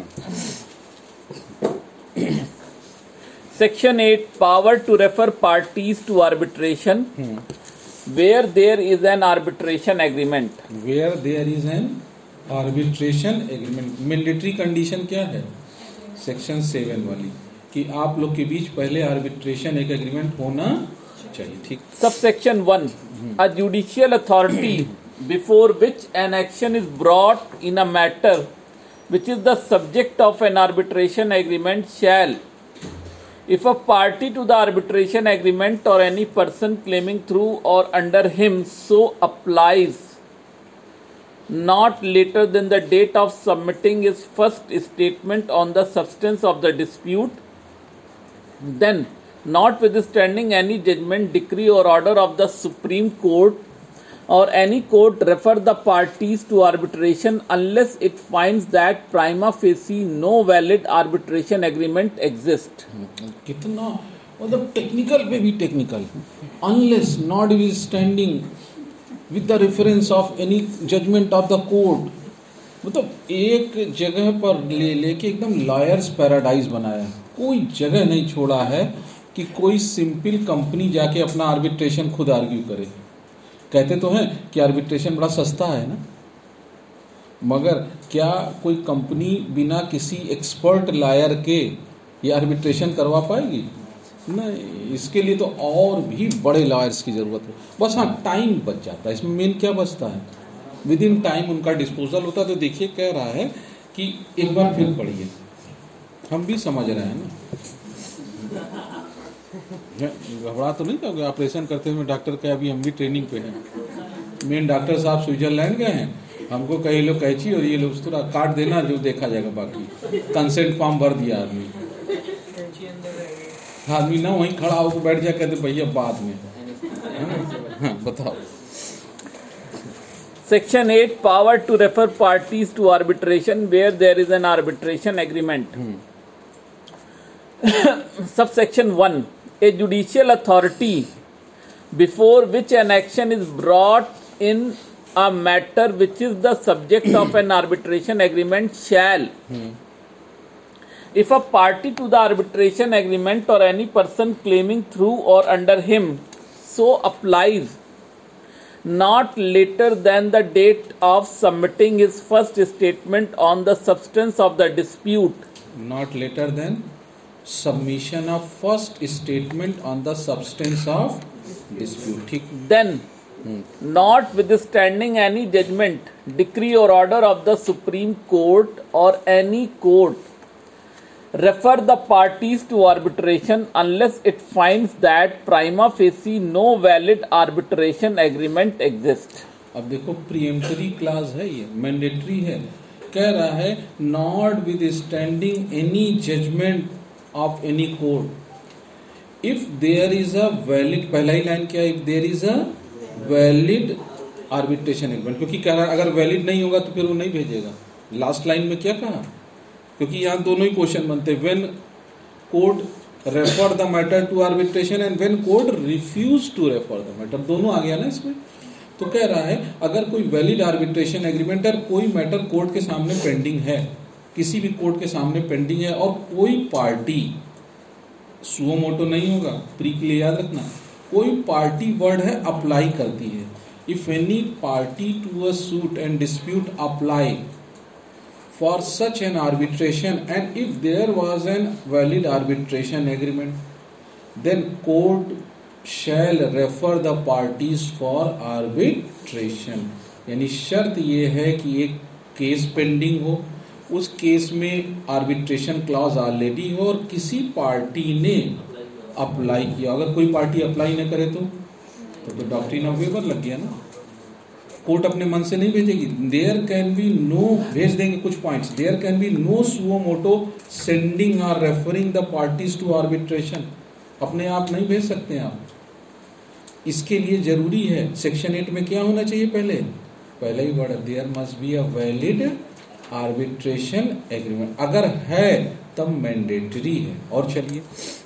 Section eight, power to refer parties to arbitration where there is an arbitration agreement. Where there is an arbitration agreement, mandatory condition क्या है सेक्शन सेवन वाली, कि आप लोग के बीच पहले आर्बिट्रेशन एक एग्रीमेंट होना चाहिए। ठीक। Subsection one. A judicial authority before which an action is brought in a matter which is the subject of an arbitration agreement shall, if a party to the arbitration agreement or any person claiming through or under him so applies, not later than the date of submitting his first statement on the substance of the dispute, then notwithstanding any judgment, decree or order of the Supreme Court or any court, refer the parties to arbitration unless it finds that prima facie no valid arbitration agreement exists. कितना मतलब technical पे भी technical, unless notwithstanding with the reference of any judgment of the court, मतलब एक जगह पर ले लेके एकदम लॉयर्स पैराडाइज बनाया, कोई जगह नहीं छोड़ा है कि कोई सिंपल कंपनी जाके अपना आर्बिट्रेशन खुद आर्ग्यू करे। कहते तो हैं कि आर्बिट्रेशन बड़ा सस्ता है ना, मगर क्या कोई कंपनी बिना किसी एक्सपर्ट लॉयर के ये आर्बिट्रेशन करवा पाएगी? नहीं, इसके लिए तो और भी बड़े लॉयर्स की ज़रूरत है। बस हाँ, टाइम बच जाता है। इसमें मेन क्या बचता है, विद इन टाइम उनका डिस्पोजल होता है। तो देखिए कह रहा है कि एक बार फिर पढ़िए, हम भी समझ रहे हैं ना। घबरा तो नहीं जाओगे? ऑपरेशन करते हुए डॉक्टर का अभी हम भी ट्रेनिंग पे हैं। मेन डॉक्टर साहब स्विट्जरलैंड गए हैं, हमको कई लोग कैची और ये लोग थोड़ा काट देना, जो देखा जाएगा। बाकी कंसेंट फॉर्म भर दिया आदमी, आदमी ना वहीं खड़ा होकर बैठ जाए, कहते भैया बाद में, है ना? हाँ बताओ। Section eight, power to refer parties to arbitration where there is an arbitration agreement. Subsection one, a judicial authority before which an action is brought in a matter which is the subject of an arbitration agreement shall, if a party to the arbitration agreement or any person claiming through or under him so applies, not later than the date of submitting his first statement on the substance of the dispute. Not later than submission of first statement on the substance of dispute. ठीक। Then, notwithstanding any judgment, decree or order of the Supreme Court or any court, refer the parties to arbitration unless it finds that prima facie no valid arbitration agreement exists. अब देखो प्रीएम्पटरी class है, ये mandatory है। कह रहा है notwithstanding any judgment of any court if there is a valid, पहला ही लाइन क्या है, if there is a valid arbitration agreement, क्योंकि कह रहा है अगर वैलिड नहीं होगा तो फिर वो नहीं भेजेगा। लास्ट लाइन में क्या कहा, क्योंकि यहाँ दोनों ही क्वेश्चन बनते हैं, when court refer the matter to arbitration and when court refuse to refer the matter, दोनों आ गया ना इसमें। तो कह रहा है अगर कोई वैलिड आर्बिट्रेशन एग्रीमेंट है, कोई मैटर कोर्ट के सामने पेंडिंग है, किसी भी कोर्ट के सामने पेंडिंग है, और कोई पार्टी, सुओ मोटो नहीं होगा, प्री के लिए याद रखना, कोई पार्टी वर्ड है अप्लाई करती है। If any party to a suit and dispute apply for such an arbitration and if there was an valid arbitration agreement then court shall refer the parties for arbitration। यानी शर्त ये है कि एक case pending हो, उस case में arbitration clause already हो और किसी पार्टी ने अप्लाई किया। अगर कोई पार्टी अप्लाई न करे तो तो डॉक्ट्रिन ऑफ वेवर लग गया ना, कोर्ट अपने मन से नहीं भेजेगी। देयर कैन बी नो, भेज देंगे कुछ points, there can be no suo moto sending और referring the parties to arbitration, अपने आप नहीं भेज सकते आप। इसके लिए जरूरी है सेक्शन एट में क्या होना चाहिए, पहले पहले ही word, there must be a valid arbitration agreement, अगर है तब मैंडेटरी है। और चलिए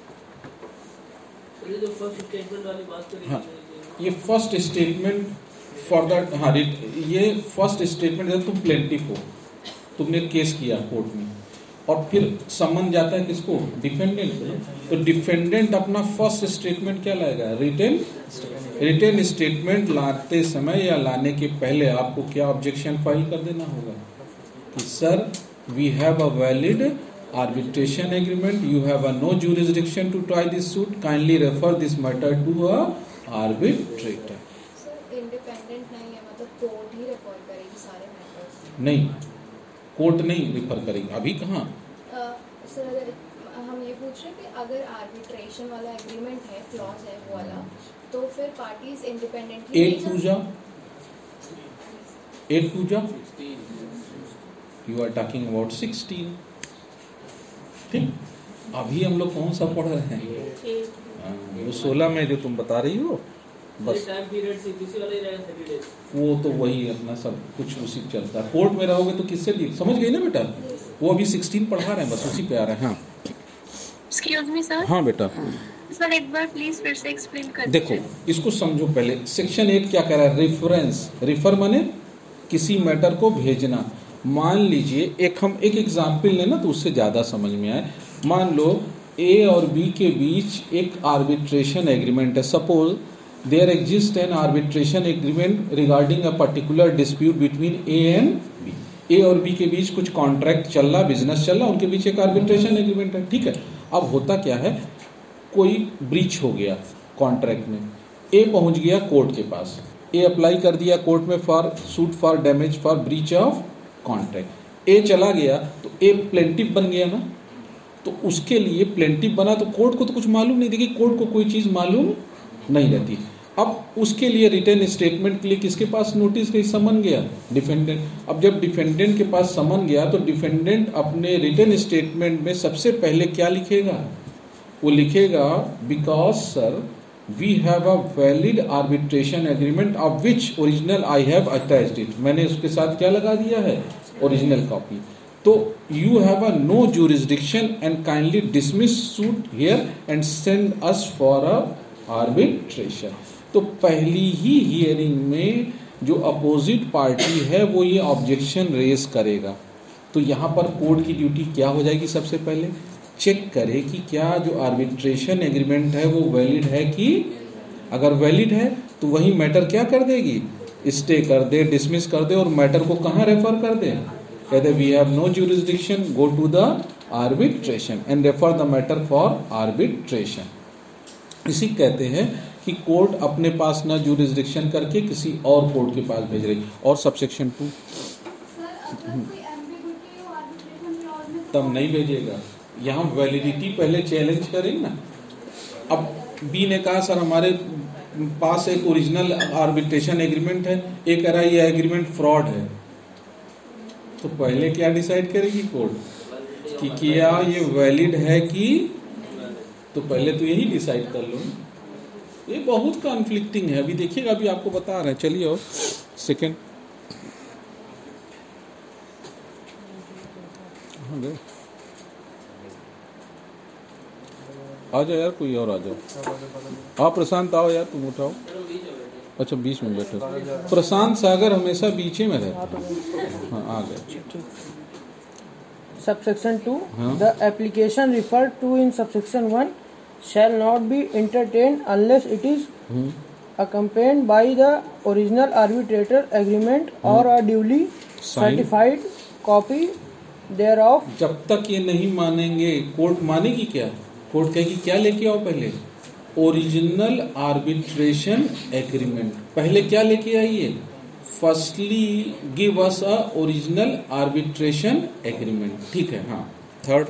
हाँ, ये फर्स्ट स्टेटमेंट फॉर दैट, हाँ ये फर्स्ट स्टेटमेंट है, तुम प्लेंटिफ हो, तुमने केस किया कोर्ट में और फिर समन जाता है किसको, डिफेंडेंट को। तो डिफेंडेंट अपना फर्स्ट स्टेटमेंट क्या लाएगा, रिटेन रिटेन स्टेटमेंट लाते समय या लाने के पहले आपको क्या ऑब्जेक्शन फाइल कर देना होगा कि sir we have a valid arbitration agreement, you have a no jurisdiction to try this suit, kindly refer this matter to a arbitrator। Independent नहीं है, मतलब कोर्ट ही रेफर करेगी सारे मैटर्स? नहीं, कोर्ट नहीं रेफर करेगी। अभी कहाँ सर, हम ये पूछ रहे हैं कि अगर आर्बिट्रेशन वाला एग्रीमेंट है, क्लॉज है वो वाला, तो फिर पार्टीज इंडिपेंडेंटली एट पूजा एट पूजा you are talking about sixteen. ठीक, अभी हम लोग कौन सा पढ़ रहे हैं, वो सोलह में जो तुम बता रही हो, बस वो तो वही अपना सब कुछ उसी चलता है। कोर्ट में रहोगे तो किससे भी समझ गई ना बेटा, वो अभी सिक्सटीन पढ़ा रहे हैं, बस उसी पे आ रहे हैं। हाँ एक्सक्यूज मी सर। हाँ बेटा, सर एक बार प्लीज फिर से एक्सप्लेन कर देखो इसको समझो पहले। सेक्शन एट क्या कह रहा है, रेफरेंस, रेफर माने किसी मैटर को भेजना। मान लीजिए एक हम एक एग्जाम्पल लेना तो उससे ज्यादा समझ में आए। मान लो ए और बी के बीच एक आर्बिट्रेशन एग्रीमेंट है, suppose there exist an arbitration agreement regarding a particular dispute between A and B. A और बी के बीच कुछ कॉन्ट्रैक्ट चल रहा, बिजनेस चल रहा, उनके बीच एक आर्बिट्रेशन एग्रीमेंट है, ठीक है। अब होता क्या है, कोई ब्रीच हो गया कॉन्ट्रैक्ट में, ए पहुंच गया कोर्ट के पास, ए अप्लाई कर दिया कोर्ट में for suit for damage for breach of contract. A चला गया तो ए प्लेंटिफ बन गया ना, तो उसके लिए प्लेंटिफ बना, तो कोर्ट को तो कुछ मालूम नहीं, देखिए कोर्ट को कोई चीज़ मालूम नहीं रहती। अब उसके लिए रिटर्न स्टेटमेंट के लिए किसके पास नोटिस गई, समन गया, डिफेंडेंट। अब जब डिफेंडेंट के पास समन गया तो डिफेंडेंट अपने रिटर्न स्टेटमेंट में सबसे पहले क्या लिखेगा, वो लिखेगा because sir we have a valid arbitration agreement of which original I have attached it, मैंने उसके साथ क्या लगा दिया है, ओरिजिनल कॉपी। तो you have a no jurisdiction and kindly dismiss suit here and send us for a arbitration. तो पहली ही हियरिंग में जो अपोजिट पार्टी है वो ये ऑब्जेक्शन रेज करेगा। तो यहाँ पर कोर्ट की ड्यूटी क्या हो जाएगी, सबसे पहले चेक करे कि क्या जो आर्बिट्रेशन एग्रीमेंट है वो वैलिड है कि, अगर वैलिड है तो वही मैटर क्या कर देगी, स्टे कर दे, डिसमिस कर दे और मैटर को कहाँ रेफर कर दे, कहते we have no jurisdiction, go to the arbitration and refer the matter for arbitration. इसी कहते हैं कि कोर्ट अपने पास ना ज्यूरिसडिक्शन करके किसी और कोर्ट के पास भेज रही। और सबसेक्शन टू तब नहीं भेजेगा, यहाँ वैलिडिटी पहले चैलेंज करेंगे ना। अब बी ने कहा सर हमारे पास एक ओरिजिनल आर्बिट्रेशन एग्रीमेंट है, एक कह रहा है ये एग्रीमेंट फ्रॉड है, तो पहले क्या डिसाइड करेगी कोर्ट कि क्या ये वैलिड है कि, तो पहले तो यही डिसाइड कर लो। ये बहुत कॉन्फ्लिक्टिंग है, अभी देखिएगा, अभी आपको बता रहे हैं। चलिए और सेकेंड आ जाओ यार, कोई और आ जाओ। हाँ प्रशांत आओ यार, तुम उठाओ। अच्छा बीच में बैठो, प्रशांत सागर हमेशा बीचे में रहता। हाँ आ गए। Subsection two, the application referred to in subsection one shall not be entertained unless it is accompanied by the original arbitrator agreement or a duly certified copy thereof. जब तक ये नहीं मानेंगे, कोर्ट मानेगी क्या, कोर्ट कहेगी क्या लेके आओ, पहले ओरिजिनल आर्बिट्रेशन एग्रीमेंट, पहले क्या लेके आइए, firstly give us a original arbitration agreement, ठीक है। हाँ थर्ड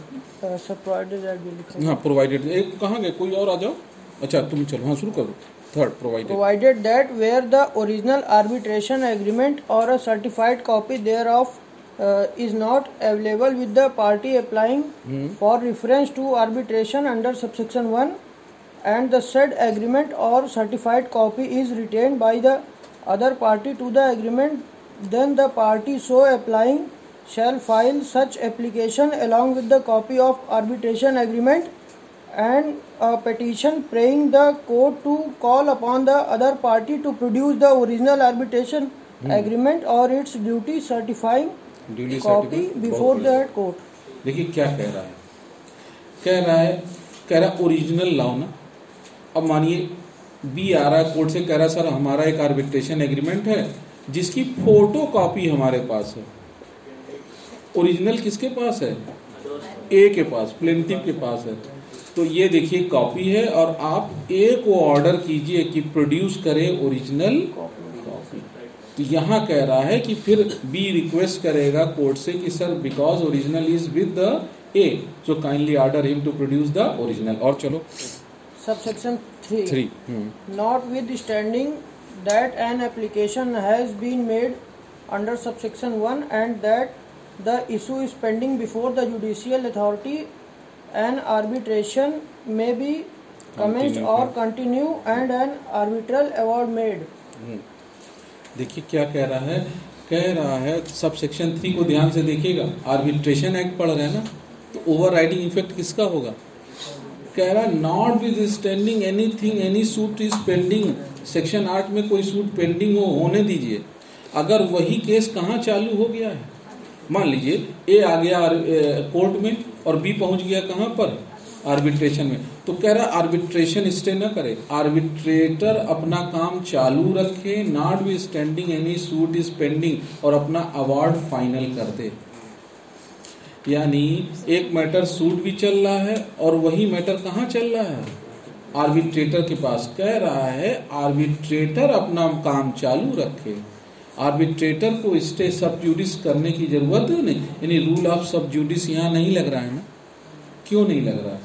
हाँ प्रोवाइडेड, एक कहाँ गए, कोई और आ जाओ। अच्छा तुम चलो, हाँ शुरू करो। Third provided provided that where the original arbitration agreement और a certified copy thereof uh, is not available with the party applying hmm. for reference to arbitration under subsection one and the said agreement or certified copy is retained by the other party to the agreement, then the party so applying shall file such application along with the copy of arbitration agreement and a petition praying the court to call upon the other party to produce the original arbitration hmm. agreement or its duty certifying Duly copy before that court. देखिए क्या कह रहा है, कह रहा है कह रहा है ओरिजिनल लाओ ना। अब मानिए बी आ रहा है कोर्ट से, कह रहा है सर हमारा एक आर्बिट्रेशन एग्रीमेंट है जिसकी फोटो कॉपी हमारे पास है। ओरिजिनल किसके पास है, ए के पास, प्लेंटिफ के पास है। तो ये देखिए कॉपी है और आप ए को ऑर्डर कीजिए कि प्रोड्यूस करे ओरिजिनल कॉपी। तो यहाँ कह रहा है कि फिर बी रिक्वेस्ट करेगा कोर्ट से कि sir because original is with the A, so kindly order him to produce the original. और चलो Subsection three. Three. Hmm. Notwithstanding that an application has been made under subsection one and that the issue is pending before the judicial authority, an arbitration may be commenced Continue. or continue and an arbitral award made. Hmm. देखिए क्या कह रहा है, कह रहा है sub section three को ध्यान से देखिएगा। आर्बिट्रेशन एक्ट पढ़ रहे हैं ना, तो ओवर राइडिंग इफेक्ट किसका होगा, कह रहा है notwithstanding anything any suit is pending. Section आठ में कोई सूट पेंडिंग हो, होने दीजिए। अगर वही केस कहाँ चालू हो गया है, मान लीजिए ए आ गया कोर्ट में और बी पहुंच गया कहाँ पर, आर्बिट्रेशन में, तो कह रहा है आर्बिट्रेशन स्टे न करे, आर्बिट्रेटर अपना काम चालू रखे, notwithstanding any suit is pending, और अपना अवार्ड फाइनल कर दे। यानी एक मैटर सूट भी चल रहा है और वही मैटर कहाँ चल रहा है, आर्बिट्रेटर के पास। कह रहा है आर्बिट्रेटर अपना काम चालू रखे, आर्बिट्रेटर को स्टे सब जुडिस करने की जरूरत नहीं, यानी रूल ऑफ सब जुडिस यहाँ नहीं लग रहा है ना, क्यों नहीं लग रहा?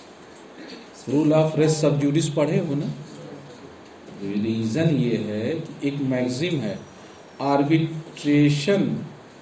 रूल ऑफ रेस सब जुडिस पढ़े हो ना? रीजन ये है कि एक मैक्सिम है, arbitration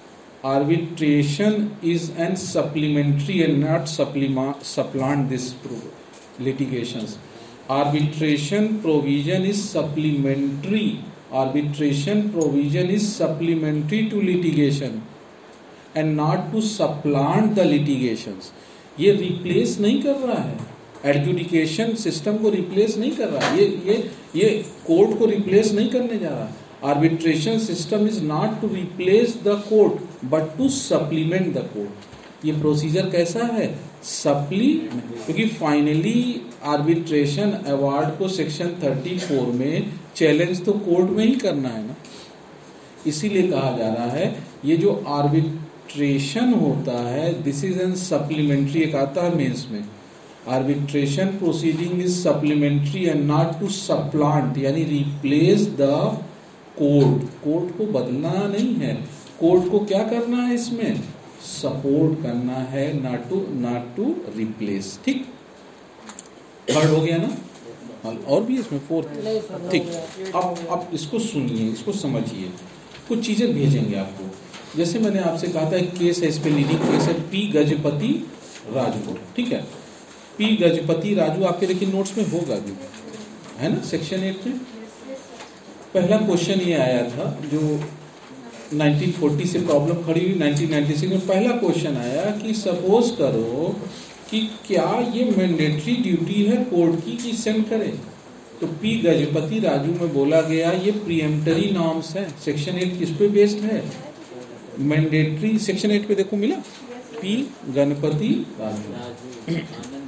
arbitration is an supplementary and not supplement supplant this litigations. Arbitration provision is supplementary. Arbitration provision is supplementary to litigation and not to supplant the litigations. ये रिप्लेस नहीं कर रहा है, एडजुडिकेशन सिस्टम को replace नहीं कर रहा है, ये ये ये कोर्ट को रिप्लेस नहीं करने जा रहा. Arbitration system is not to replace the court but to supplement the court. ये प्रोसीजर कैसा है? सप्ली, क्योंकि फाइनली आर्बिट्रेशन अवार्ड को सेक्शन चौंतीस में चैलेंज तो कोर्ट में ही करना है ना. इसीलिए कहा जा रहा है ये जो आर्बिट्रेशन होता है दिस इज एन सप्लीमेंट्री. एक आता है मेंस में, arbitration proceeding is supplementary and not to supplant, यानी रिप्लेस द कोर्ट. कोर्ट को बदलना नहीं है, कोर्ट को क्या करना है, इसमें सपोर्ट करना है, not to not to replace. ठीक, थर्ड हो गया ना? और भी इसमें फोर्थ. ठीक, अब अब इसको सुनिए, इसको समझिए. कुछ चीजें भेजेंगे आपको. जैसे मैंने आपसे कहा था एक केस है, इस पे लीडिंग केस है पी गजपति राजू. ठीक है, पी गजपति राजू आपके देखिए नोट्स में होगा भी, है ना, सेक्शन एट में. पहला क्वेश्चन ये आया था जो उन्नीस सौ चालीस से प्रॉब्लम खड़ी हुई, उन्नीस सौ छियानवे में पहला क्वेश्चन आया कि सपोज करो कि क्या ये मैंडेटरी ड्यूटी है कोर्ट की कि सेंड करे. तो पी गजपति राजू में बोला गया ये प्रीएम्पटरी नॉर्म्स है. सेक्शन एट किस पे बेस्ड है? मैंडेटरी. सेक्शन एट पे देखो मिला, पी गणपति राजू,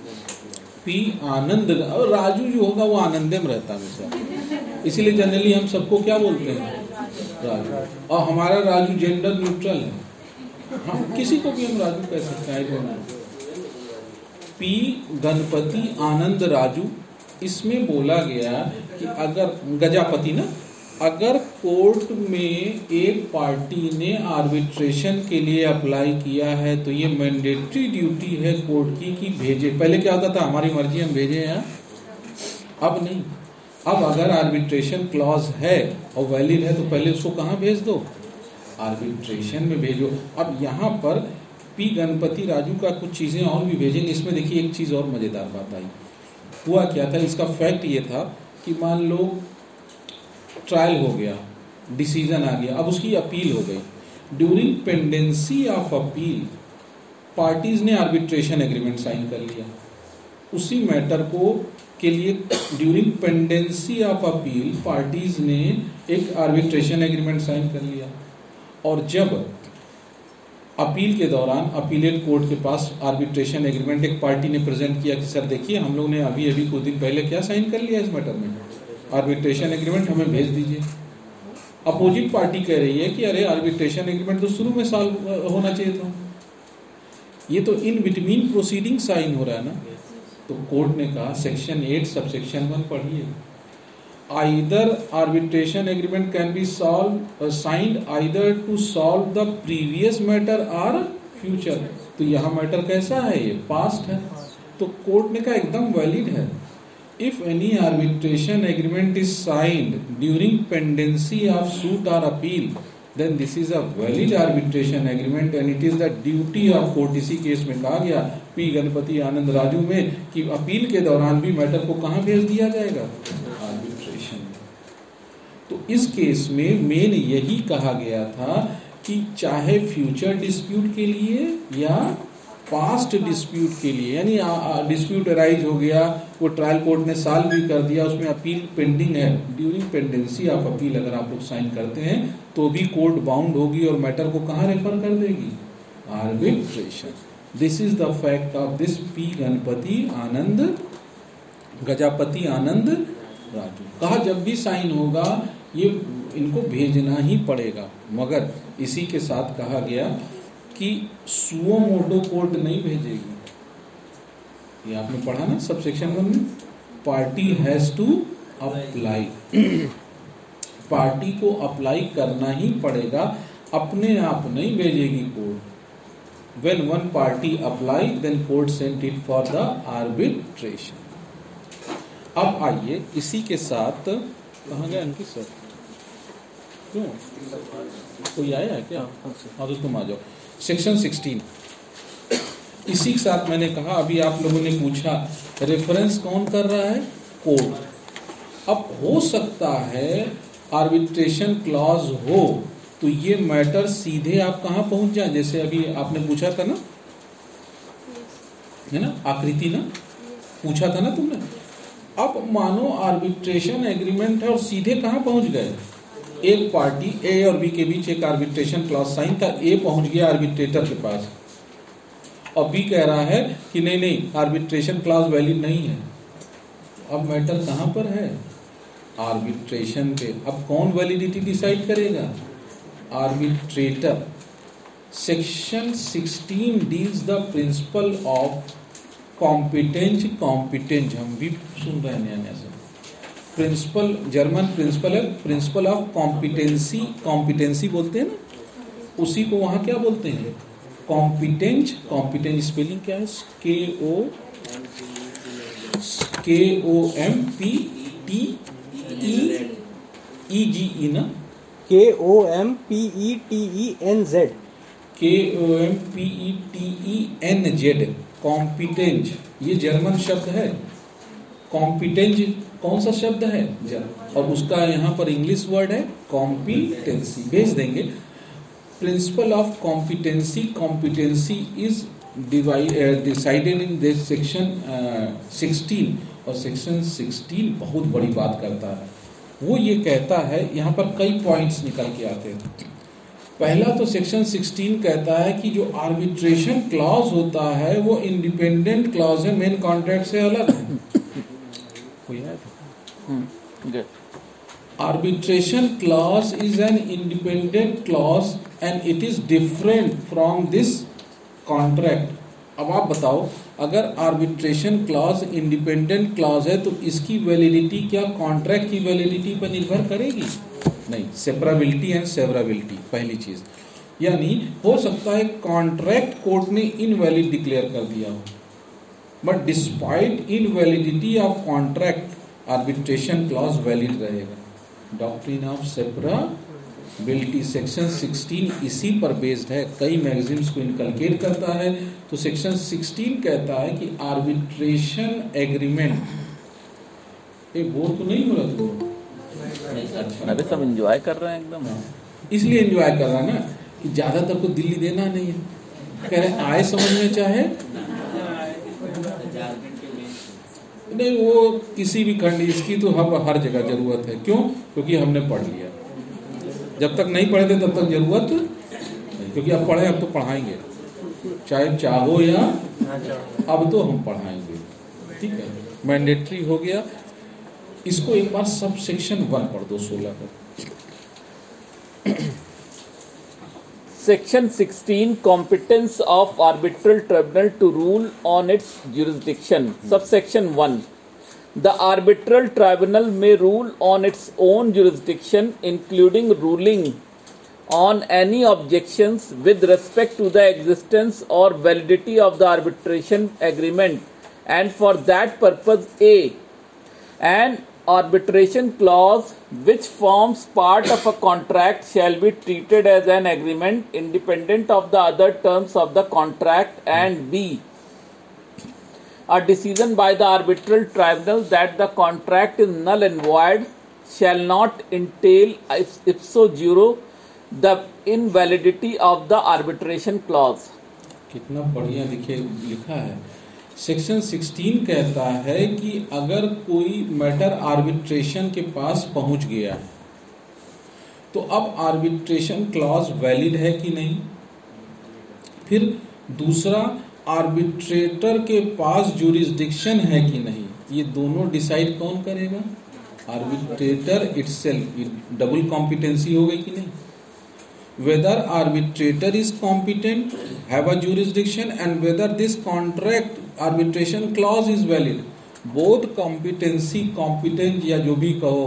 पी आनंद, और राजू जो होगा वो आनंदे में रहता है, इसीलिए जनरली हम सबको क्या बोलते हैं, राजू. और हमारा राजू जेंडर न्यूट्रल है, हम किसी को भी हम राजू कह सकते हैं. पी गणपति आनंद राजू, इसमें बोला गया कि अगर गजापति ना, अगर कोर्ट में एक पार्टी ने आर्बिट्रेशन के लिए अप्लाई किया है तो ये मैंडेटरी ड्यूटी है कोर्ट की कि भेजे. पहले क्या होता था, हमारी मर्जी हम भेजे या, अब नहीं. अब अगर आर्बिट्रेशन क्लॉज है और वैलिड है तो पहले उसको कहाँ भेज दो, आर्बिट्रेशन में भेजो. अब यहाँ पर पी गणपति राजू का कुछ चीजें और भी भेजेंगे. इसमें देखिए एक चीज और मजेदार बात आई. हुआ क्या था, इसका फैक्ट ये था कि मान लो ट्रायल हो गया, डिसीजन आ गया, अब उसकी अपील हो गई. During pendency of appeal parties ने आर्बिट्रेशन एग्रीमेंट साइन कर लिया. उसी मैटर को के लिए during pendency of appeal parties ने एक आर्बिट्रेशन एग्रीमेंट साइन कर लिया. और जब अपील के दौरान अपीलेट कोर्ट के पास आर्बिट्रेशन एग्रीमेंट एक पार्टी ने प्रेजेंट किया कि सर देखिए हम लोग ने अभी अभी कुछ दिन पहले क्या साइन कर लिया इस मैटर में, आर्बिट्रेशन एग्रीमेंट, हमें भेज दीजिए. अपोजिट पार्टी कह रही है कि अरे आर्बिट्रेशन एग्रीमेंट तो शुरू में सॉल्व होना चाहिए था, ये तो इन बिटवीन प्रोसीडिंग साइन हो रहा है ना. तो कोर्ट ने कहा section eight subsection one पढ़िए, either arbitration agreement can be solve signed either to solve the previous matter और फ्यूचर. तो यहाँ मैटर कैसा है, ये पास्ट है. तो कोर्ट ने कहा एकदम वैलिड है. If any arbitration agreement is signed during pendency of suit और appeal then this is a valid arbitration agreement and it is the duty of court. इसी केस में कहा गया पी गणपति आनंद राजू में कि अपील के दौरान भी मैटर को कहाँ भेज दिया जाएगा, आर्बिट्रेशन. तो इस केस में मेन यही कहा गया था कि चाहे फ्यूचर डिस्प्यूट के लिए या पास्ट डिस्प्यूट के लिए, यानी डिस्प्यूट अराइज हो गया, वो ट्रायल कोर्ट ने सॉल्व भी कर दिया, उसमें अपील पेंडिंग है, ड्यूरिंग पेंडेंसी ऑफ अपील अगर आप लोग साइन करते हैं तो भी कोर्ट बाउंड होगी और मैटर को कहाँ रेफर कर देगी, arbitration. This is the fact of this P Ganapati Anand Gajapati Anand Raju. कहा जब भी साइन होगा ये इनको भेजना ही पड़ेगा, मगर इसी के साथ कहा गया कि सुओ मोटो कोर्ट नहीं भेजेगी. ये आपने पढ़ा ना सब सेक्शन वन में, party has to apply, party को अप्लाई करना ही पड़ेगा, अपने आप नहीं भेजेगी court. when one party apply then court sent it for the arbitration. अब आइए इसी के साथ, कहाँ गए अंकित सर? क्यों, कोई आया है क्या? हाँ तो तुम आ जाओ। सेक्शन सिक्सटीन, इसी के साथ मैंने कहा अभी आप लोगों ने पूछा रेफरेंस कौन कर रहा है? कोर्ट। अब हो सकता है आर्बिट्रेशन क्लॉज हो तो ये मैटर सीधे आप कहाँ पहुंच जाए, जैसे अभी आपने पूछा था ना, है ना, आकृति ना पूछा था ना तुमने। अब मानो आर्बिट्रेशन एग्रीमेंट है और सीधे कहाँ पहुंच गए, एक पार्टी ए और बी के बीच एक आर्बिट्रेशन क्लॉज साइन था, ए पहुंच गया आर्बिट्रेटर के पास और बी कह रहा है कि नहीं नहीं आर्बिट्रेशन क्लॉज वैलिड नहीं है। अब मैटर कहाँ पर है? आर्बिट्रेशन पे। अब कौन वैलिडिटी डिसाइड करेगा? Arbitrator. Section sixteen deals the principle of competence, competence हम भी सुन रहे हैं नया नया से, प्रिंसिपल जर्मन प्रिंसिपल है, प्रिंसिपल ऑफ कॉम्पिटेंसी, कॉम्पिटेंसी बोलते हैं ना, उसी को वहां क्या बोलते हैं? कॉम्पिटेंस। कॉम्पिटेंस स्पेलिंग क्या है? K O K O M P T E E G E ना, K O M P E T E N Z, K O M P E T E N Z, competence. ये German शब्द है। Competence कौन सा शब्द है? German. और उसका यहाँ पर इंग्लिश वर्ड है कॉम्पिटेंसी, भेज देंगे। Principle of competency, competency is decided in this section sixteen, और सेक्शन सिक्सटीन बहुत बड़ी बात करता है। वो ये कहता है, यहाँ पर कई पॉइंट्स निकल के आते हैं। पहला तो सेक्शन सिक्सटीन कहता है कि जो आर्बिट्रेशन क्लॉज होता है वो इंडिपेंडेंट क्लॉज है, मेन कॉन्ट्रैक्ट से अलग है। कोई है? Arbitration clause is an independent clause and it is different from this contract. अब आप बताओ, अगर आर्बिट्रेशन क्लॉज इंडिपेंडेंट क्लॉज है तो इसकी वैलिडिटी क्या कॉन्ट्रैक्ट की वैलिडिटी पर निर्भर करेगी? नहीं। सेपरेबिलिटी एंड सेवरेबिलिटी पहली चीज, यानी हो सकता है कॉन्ट्रैक्ट कोर्ट ने इनवैलिड डिक्लेयर कर दिया हो, but despite invalidity of contract arbitration clause valid रहेगा। Doctrine of separability section sixteen इसी पर बेस्ड है, कई मैगजीन्स को इनकलकेट करता है। तो सेक्शन सिक्सटीन कहता है कि आर्बिट्रेशन एग्रीमेंट, ये बोर तो नहीं हो रहा तो अच्छा, अरे सब एंजॉय कर रहे हैं एकदम, इसलिए एंजॉय कर रहा है ना कि ज्यादातर को दिल्ली देना नहीं है, कह रहे आए समझ में चाहे नहीं, वो किसी भी खंड, इसकी तो हर हर जगह जरूरत है। क्यों? क्योंकि हमने पढ़ लिया। जब तक नहीं पढ़े थे तब तक जरूरत नहीं, क्योंकि अब पढ़े, अब तो पढ़ाएंगे, चाहे चाहो या अब तो हम पढ़ाएंगे। ठीक है, मैंडेटरी हो गया। इसको एक बार सब सेक्शन वन पढ़ दो, सोलह का। Section sixteen, competence of arbitral tribunal to rule on its jurisdiction. Subsection one, the arbitral tribunal may rule on its own jurisdiction, including ruling on any objections with respect to the existence or validity of the arbitration agreement, and for that purpose a an arbitration clause which forms part of a contract shall be treated as an agreement independent of the other terms of the contract, and b a decision by the arbitral tribunal that the contract is null and void shall not entail ipso juro the invalidity of the arbitration clause. कितना बढ़िया लिखे लिखा है। Section sixteen कहता है कि अगर कोई मैटर आर्बिट्रेशन के पास पहुंच गया है तो अब आर्बिट्रेशन क्लॉज वैलिड है कि नहीं। फिर दूसरा, आर्बिट्रेटर के पास ज्यूरिसडिक्शन है कि नहीं। ये दोनों डिसाइड कौन करेगा? Arbitrator itself. डबल कॉम्पिटेंसी हो गई कि नहीं। whether arbitrator is competent, have a jurisdiction, and whether this contract arbitration clause is valid. Both competency, competence या जो भी कहो,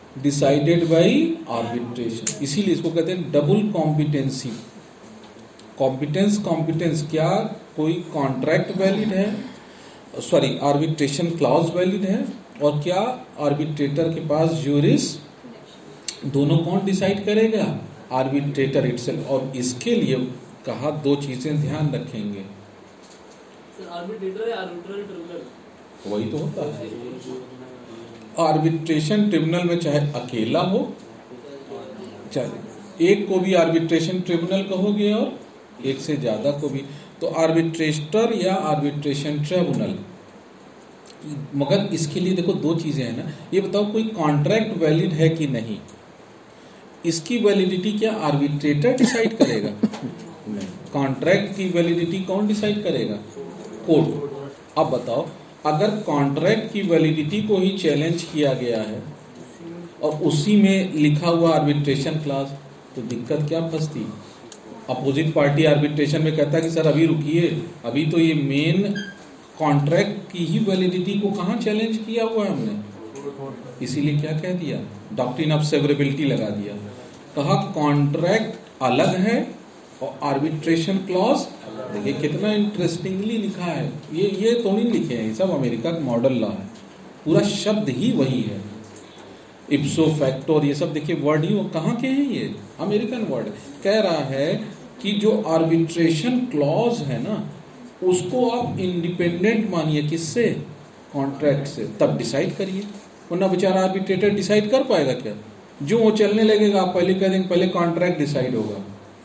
decided by arbitration. इसीलिए इसको कहते हैं डबल कॉम्पिटेंसी। कॉम्पिटेंस कॉम्पिटेंस क्या कोई कॉन्ट्रैक्ट वैलिड है, सॉरी आर्बिट्रेशन क्लॉज वैलिड है, और क्या आर्बिट्रेटर के पास ज्यूरिस, दोनों कौन डिसाइड करेगा? Arbitrator itself. और इसके लिए कहा दो चीजें ध्यान रखेंगे। आर्बिट्रेटर है आर्बिट्रल ट्रिब्यूनल, वही तो होता है। आर्बिट्रेशन ट्रिब्यूनल में चाहे अकेला हो, चाहे एक को भी आर्बिट्रेशन ट्रिब्यूनल कहोगे और एक से ज्यादा को भी, तो आर्बिट्रेटर या आर्बिट्रेशन ट्रिब्यूनल। मगर इसके लिए देखो दो चीजें हैं ना, ये बताओ कोई कॉन्ट्रैक्ट वैलिड है कि नहीं, इसकी वैलिडिटी क्या आर्बिट्रेटर डिसाइड करेगा? नहीं। कॉन्ट्रैक्ट की वैलिडिटी कौन डिसाइड करेगा? कोर्ट। अब बताओ अगर कॉन्ट्रैक्ट की वैलिडिटी को ही चैलेंज किया गया है और उसी में लिखा हुआ आर्बिट्रेशन क्लास, तो दिक्कत क्या फंसती? अपोजिट पार्टी आर्बिट्रेशन में कहता है कि सर अभी रुकिए, अभी तो ये मेन कॉन्ट्रैक्ट की ही वैलिडिटी को कहाँ चैलेंज किया हुआ है हमने, इसीलिए क्या कह दिया? डॉक्ट्रिन ऑफ सेवरेबिलिटी लगा दिया। कहा कॉन्ट्रैक्ट अलग है और आर्बिट्रेशन क्लॉज। देखिए कितना इंटरेस्टिंगली लिखा है, ये ये तो नहीं लिखे हैं, सब अमेरिका का मॉडल लॉ है, पूरा शब्द ही वही है। इप्सो फैक्टो और ये सब देखिए वर्ड ही वो कहाँ के हैं, ये अमेरिकन वर्ड। कह रहा है कि जो आर्बिट्रेशन क्लॉज है ना उसको आप इंडिपेंडेंट मानिए, किससे? कॉन्ट्रैक्ट से, तब डिसाइड करिए, वरना बेचारा आर्बिट्रेटर डिसाइड कर पाएगा क्या? जो वो चलने लगेगा आप पहले कह देंगे पहले कॉन्ट्रैक्ट डिसाइड होगा,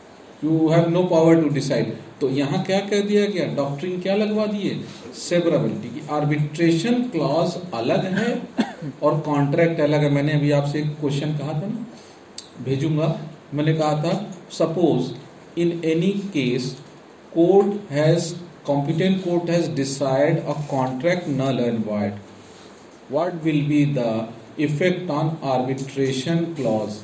you have no power to decide. तो यहाँ क्या कह दिया गया? डॉक्ट्रिन क्या लगवा दिए? सेवरेबिलिटी की। आर्बिट्रेशन क्लॉज अलग है और कॉन्ट्रैक्ट अलग है। मैंने अभी आपसे एक क्वेश्चन कहा था ना, भेजूंगा, मैंने कहा था suppose in any case court has competent court has decided a contract null and void, what will be the effect on arbitration clause?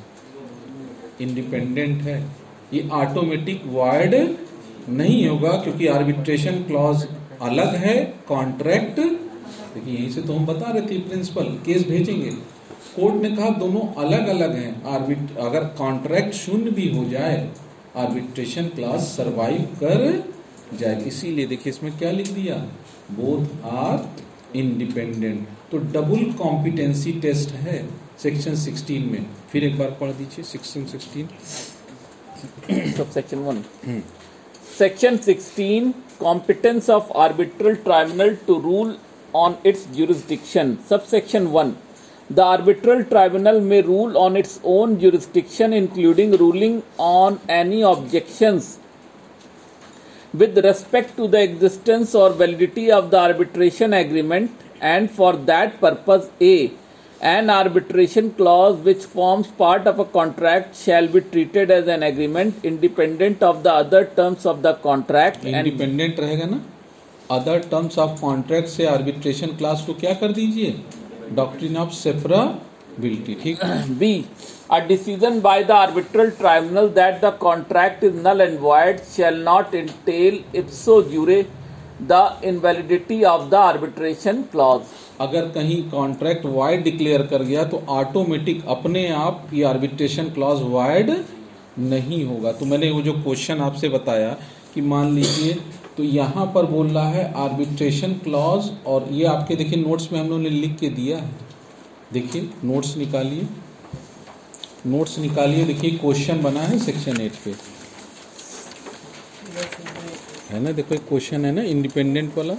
Independent है, ये ऑटोमेटिक void नहीं होगा क्योंकि आर्बिट्रेशन क्लॉज अलग है, कॉन्ट्रैक्ट। देखिए यहीं से तो हम बता रहे थे प्रिंसिपल, केस भेजेंगे, कोर्ट ने कहा दोनों अलग अलग हैं, आर्बिट अगर कॉन्ट्रैक्ट शून्य भी हो जाए आर्बिट्रेशन क्लॉज सरवाइव कर जाए। इसीलिए देखिए इसमें क्या लिख दिया? Both are independent. तो डबल कॉम्पिटेंसी टेस्ट है सेक्शन सिक्सटीन में, फिर एक बार पढ़ दीजिए section sixteen. Subsection one, section sixteen, competence of arbitral tribunal to rule on its jurisdiction. Subsection one, the arbitral tribunal may rule on its own jurisdiction, including ruling on any objections with respect to the existence or validity of the arbitration agreement, and for that purpose a an arbitration clause which forms part of a contract shall be treated as an agreement independent of the other terms of the contract. Independent रहेगा ना, other terms of contract से arbitration clause को क्या कर दीजिए? Doctrine of separability. ठीक है। B, a decision by the arbitral tribunal that the contract is null and void shall not entail ipso jure the invalidity of the arbitration clause. अगर कहीं contract wide declare कर गया तो automatic अपने आप ये आर्बिट्रेशन क्लॉज वाइड नहीं होगा। तो मैंने वो जो क्वेश्चन आपसे बताया कि मान लीजिए, तो यहाँ पर बोल रहा है आर्बिट्रेशन क्लॉज, और ये आपके देखिए नोट्स में हम लोगों ने लिख के दिया है, देखिए नोट्स निकालिए, नोट्स निकालिए, देखिए क्वेश्चन बना है सेक्शन एट पे, है ना, देखो एक क्वेश्चन है ना इंडिपेंडेंट वाला।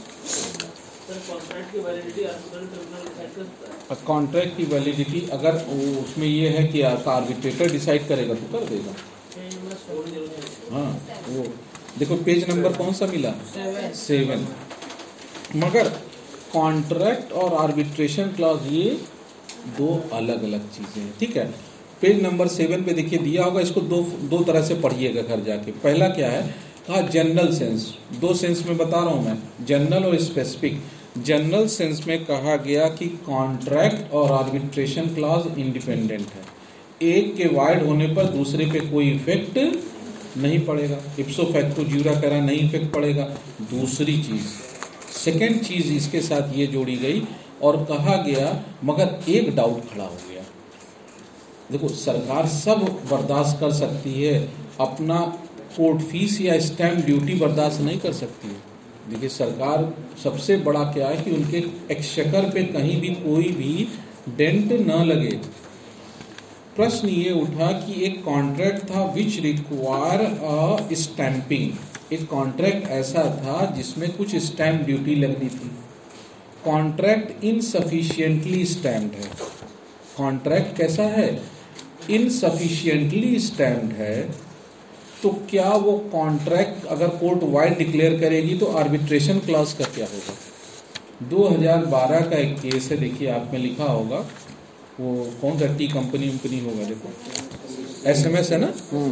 कॉन्ट्रैक्ट की वैलिडिटी अगर उसमें ये है कि आर्बिट्रेटर डिसाइड करेगा तो कर देगा। हाँ वो देखो पेज नंबर कौन सा मिला? सेवन। मगर कॉन्ट्रैक्ट और आर्बिट्रेशन क्लॉज ये दो अलग अलग चीजें हैं। ठीक है, पेज नंबर सेवन पे देखिए दिया होगा, इसको दो दो तरह से पढ़िएगा घर जाके। पहला क्या है, कहा जनरल सेंस, दो सेंस में बता रहा हूं मैं, जनरल और स्पेसिफिक। जनरल सेंस में कहा गया कि कॉन्ट्रैक्ट और आर्बिट्रेशन क्लॉज इंडिपेंडेंट है, एक के वाइड होने पर दूसरे पे कोई इफेक्ट नहीं पड़ेगा। इप्सो फैक्टो ज्यूरा कह रहा नहीं इफेक्ट पड़ेगा। दूसरी चीज, सेकेंड चीज इसके साथ ये जोड़ी गई और कहा गया, मगर एक डाउट खड़ा हो गया। देखो सरकार सब बर्दाश्त कर सकती है, अपना कोर्ट फीस या स्टैम्प ड्यूटी बर्दाश्त नहीं कर सकती है। देखिए सरकार सबसे बड़ा क्या है कि उनके एक्सचेकर पे कहीं भी कोई भी डेंट न लगे। प्रश्न ये उठा कि एक कॉन्ट्रैक्ट था विच रिक्वायर अ स्टैंपिंग, एक कॉन्ट्रैक्ट ऐसा था जिसमें कुछ स्टैम्प ड्यूटी लगनी थी। कॉन्ट्रैक्ट इनसफिशिएंटली स्टैम्प्ड है। कॉन्ट्रैक्ट कैसा है? इनसफिशिएंटली स्टैम्प्ड है। तो क्या वो कॉन्ट्रैक्ट अगर कोर्ट वाइड डिक्लेयर करेगी तो आर्बिट्रेशन क्लॉज का क्या होगा? दो हज़ार बारह का एक केस है, देखिए आप में लिखा होगा, वो कौन सा टी कंपनी कंपनी होगा, देखो एसएमएस है ना,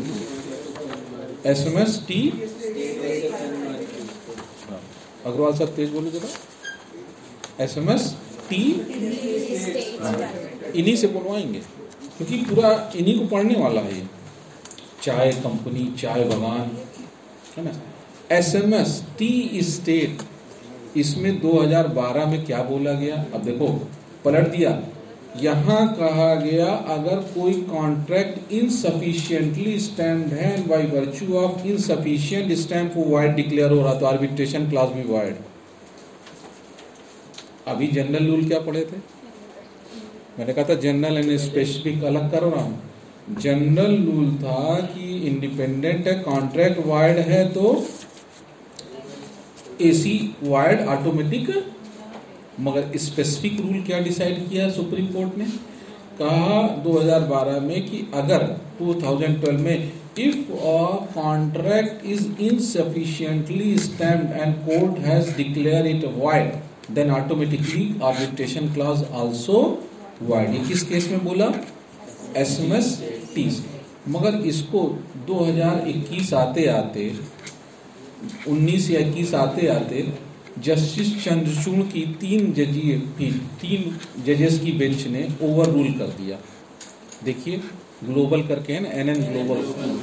एसएमएस टी, अग्रवाल साहब तेज बोलो जरा, एसएमएस टी, इन्हीं से बुलवाएंगे क्योंकि पूरा इन्हीं को पढ़ने वाला है ये। चाय कंपनी, चाय बगान है ना, एसएमएस टी स्टेट, इसमें दो हज़ार बारह में क्या बोला गया? अब देखो पलट दिया, यहां कहा गया अगर कोई कॉन्ट्रैक्ट इनसफिशिएंटली स्टैम्प्ड है and by virtue of insufficient stamp वो वाइड डिक्लेयर हो रहा तो आर्बिट्रेशन क्लॉज भी वाइड। अभी जनरल रूल क्या पढ़े थे? मैंने कहा था जनरल एंड स्पेसिफिक अलग कर रहा हूं। जनरल रूल था कि इंडिपेंडेंट है, कॉन्ट्रैक्ट वाइड है तो एसी वाइड ऑटोमेटिक, मगर स्पेसिफिक रूल क्या डिसाइड किया सुप्रीम कोर्ट ने? कहा दो हज़ार बारह में कि अगर दो हज़ार बारह में if a contract is insufficiently stamped and court has declare it void then automatically arbitration clause also void. ये किस केस में बोला? SMS tea. मगर इसको दो हज़ार इक्कीस आते आते उन्नीस या इक्कीस आते आते जस्टिस चंद्रचूड़ की तीन जजी तीन जजेस की बेंच ने ओवर रूल कर दिया। देखिए ग्लोबल करके है ना, NN global,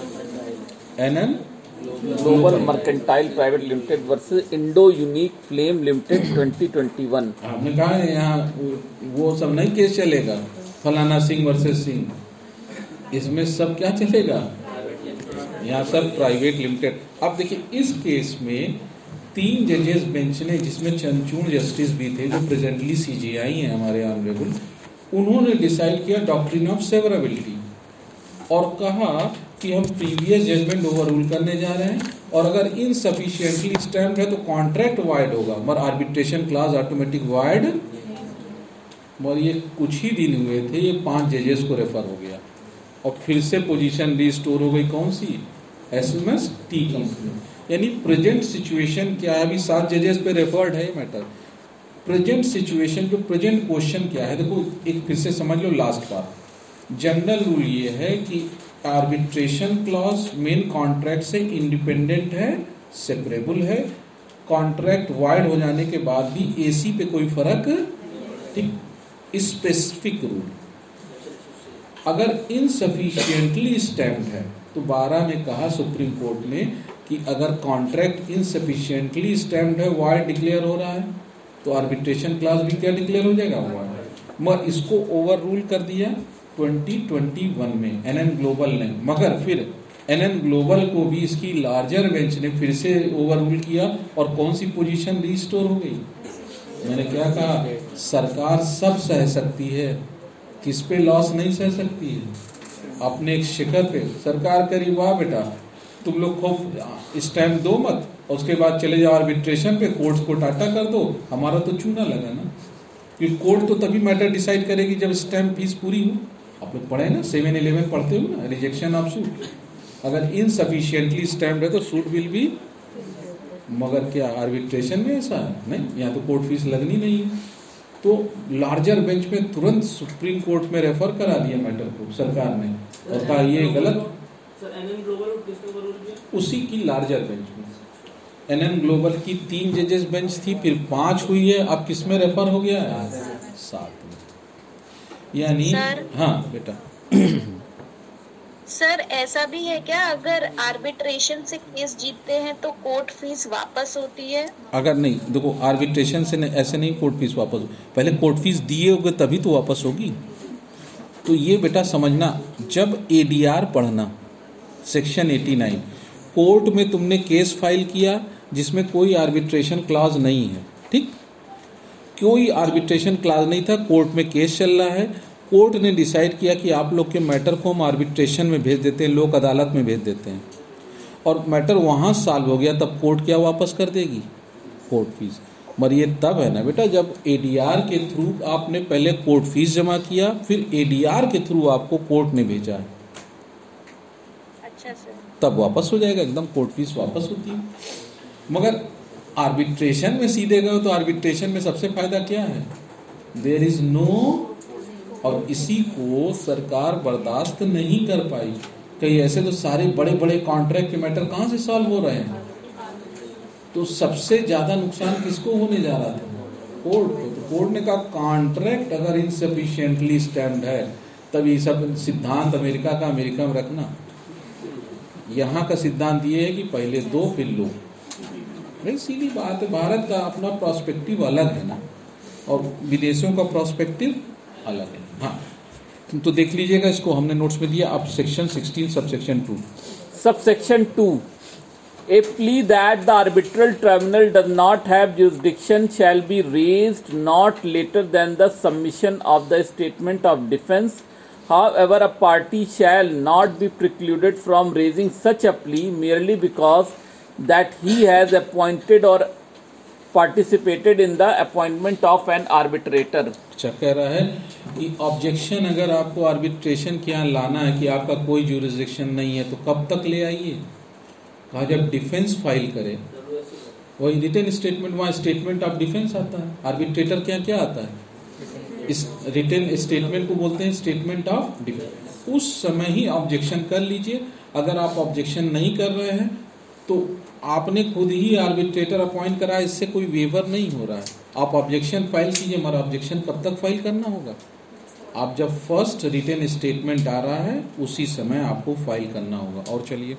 NN global mercantile private limited versus Indo unique flame limited twenty twenty one. हमने कहा है यहाँ वो सब नहीं केस चलेगा, फलाना सिंह वर्सेस सिंह, इसमें सब क्या चलेगा? यहाँ सब प्राइवेट लिमिटेड। अब देखिए इस केस में तीन जजेस बेंच ने, जिसमें चंद्रचूड़ जस्टिस भी थे जो प्रेजेंटली सीजेआई हैं हमारे ऑनरेबल, उन्होंने डिसाइड किया डॉक्ट्रिन ऑफ सेवरेबिलिटी और कहा कि हम प्रीवियस जजमेंट ओवर रूल करने जा रहे हैं और अगर इनसफिशिएंटली स्टैम्प्ड है तो कॉन्ट्रैक्ट वाइड होगा मगर आर्बिट्रेशन क्लॉज ऑटोमेटिक वाइड। और ये कुछ ही दिन हुए थे, ये पांच जजेस को रेफर हो गया और फिर से पोजीशन रिस्टोर हो गई। कौन सी? SMS tea company. यानी प्रेजेंट सिचुएशन क्या है? अभी सात जजेस पे रेफर्ड है ये मैटर। प्रेजेंट सिचुएशन जो प्रेजेंट क्वेश्चन क्या है, देखो एक फिर से समझ लो लास्ट बार। जनरल रूल ये है कि आर्बिट्रेशन क्लॉज मेन कॉन्ट्रैक्ट से इंडिपेंडेंट है, सेपरेबल है, कॉन्ट्रैक्ट वाइड हो जाने के बाद भी एसी पे कोई फर्क, ठीक। स्पेसिफिक रूल अगर इनसफिशिएंटली स्टैम्प्ड है तो बारह में कहा सुप्रीम कोर्ट ने कि अगर कॉन्ट्रैक्ट इनसफिशिएंटली स्टैम्प्ड है, वाइड डिक्लेयर हो रहा है तो आर्बिट्रेशन क्लॉज भी क्या डिक्लेयर हो जाएगा? वाइड। मगर इसको ओवर रूल कर दिया ट्वेंटी ट्वेंटी वन में एनएन ग्लोबल ने, मगर फिर एनएन ग्लोबल को भी इसकी लार्जर बेंच ने फिर से ओवर रूल किया और कौन सी पोजीशन रिस्टोर हो गई? मैंने क्या कहा? सरकार सब सह सकती है, किस पे लॉस नहीं सह सकती है? अपने एक शिखर पे सरकार करी वाह बेटा तुम लोग खूब स्टैम्प दो मत और उसके बाद चले जाओ आर्बिट्रेशन पे, कोर्ट को टाटा कर दो, हमारा तो चूना लगा ना। क्योंकि कोर्ट तो तभी मैटर डिसाइड करेगी जब स्टैम्प फीस पूरी हो। आप लोग पढ़े ना, सेवन इलेवन पढ़ते हो ना, रिजेक्शन ऑफ सूट। अगर इनसफिशिएंटली स्टैम्प्ड है तो सूट विल भी, मगर क्या आर्बिट्रेशन में ऐसा है? नहीं, यहाँ तो कोर्ट फीस लगनी नहीं है। तो लार्जर बेंच में तुरंत सुप्रीम कोर्ट में रेफर करा दिया मैटर को सरकार ने और कहा ये गलत। उसी की लार्जर बेंच में एनएन ग्लोबल की तीन जजेस बेंच थी, फिर पांच हुई है, अब किस में रेफर हो गया है? सात में। यानी हाँ बेटा सर ऐसा भी है क्या, अगर आर्बिट्रेशन से केस जीतते हैं तो कोर्ट फीस वापस होती है? अगर नहीं, देखो आर्बिट्रेशन से नहीं, ऐसे नहीं कोर्ट फीस वापस, पहले कोर्ट फीस दिए होगे तभी तो वापस होगी। तो ये बेटा समझना, जब एडीआर पढ़ना सेक्शन एटी नाइन, कोर्ट में तुमने केस फाइल किया जिसमें कोई आर्बिट्रेशन क्लॉज नहीं है, ठीक, कोई आर्बिट्रेशन क्लॉज नहीं था, कोर्ट में केस चल रहा है, कोर्ट ने डिसाइड किया कि आप लोग के मैटर को हम आर्बिट्रेशन में भेज देते हैं, लोक अदालत में भेज देते हैं, और मैटर वहाँ सॉल्व हो गया, तब कोर्ट क्या वापस कर देगी? Court fees. मगर ये तब है ना बेटा जब एडीआर के थ्रू आपने पहले कोर्ट फीस जमा किया, फिर एडीआर के थ्रू आपको कोर्ट ने भेजा है, अच्छा सर, तब वापस हो जाएगा, एकदम कोर्ट फीस वापस होती है। मगर आर्बिट्रेशन में सीधे गए तो आर्बिट्रेशन में सबसे फायदा क्या है? देयर इज नो, और इसी को सरकार बर्दाश्त नहीं कर पाई। कई ऐसे तो सारे बड़े बड़े कॉन्ट्रैक्ट के मैटर कहाँ से सॉल्व हो रहे हैं, तो सबसे ज्यादा नुकसान किसको होने जा रहा था? कोर्ट को। तो कोर्ट ने कहा कॉन्ट्रैक्ट अगर इनसफिशिएंटली स्टैम्प्ड है, तब ये सब सिद्धांत अमेरिका का अमेरिका में रखना। यहाँ का सिद्धांत ये है कि पहले दो फिर लो। भाई सीधी बात है, भारत का अपना प्रोस्पेक्टिव अलग है ना, और विदेशों का प्रोस्पेक्टिव अलग है। हाँ तो देख लीजिएगा, इसको हमने नोट्स में दिया। अब section sixteen subsection two. Subsection two. A plea that the arbitral tribunal does not have jurisdiction shall be raised not later than the submission of the statement of defense. However, a party shall not be precluded from raising such a plea merely because that he has appointed or participated in the appointment of an arbitrator. अच्छा कह रहा है कि objection अगर आपको arbitration के यहाँ लाना है कि आपका कोई ज्यूरिसडिक्शन नहीं है, तो कब तक ले आइए? कहा जब डिफेंस फाइल करे, वही रिटन स्टेटमेंट, वहाँ स्टेटमेंट ऑफ डिफेंस आता है। आर्बिट्रेटर क्या क्या आता है? इस रिटन स्टेटमेंट को बोलते हैं स्टेटमेंट ऑफ डिफेंस। उस समय ही ऑब्जेक्शन कर लीजिए। अगर आप ऑब्जेक्शन नहीं कर रहे हैं तो आपने खुद ही आर्बिट्रेटर अपॉइंट करा, इससे कोई वेवर नहीं हो रहा है। आप ऑब्जेक्शन फाइल कीजिए, मगर ऑब्जेक्शन कब तक फाइल करना होगा? आप जब फर्स्ट रिटन स्टेटमेंट आ रहा है उसी समय आपको फाइल करना होगा। और चलिए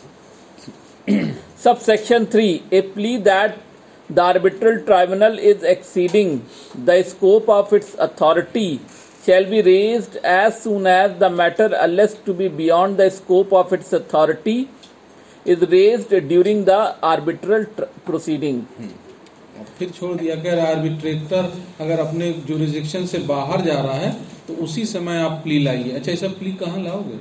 Subsection three. A plea that the arbitral tribunal is exceeding the scope of its authority shall be raised as soon as the matter alleged to be beyond the scope of its authority is raised during the arbitral tr- proceeding. फिर छोड़ दिया। अगर arbitrator अगर अपने jurisdiction से बाहर जा रहा है तो उसी समय आप प्ली लाइए। अच्छा, ऐसा प्ली कहाँ लाओगे?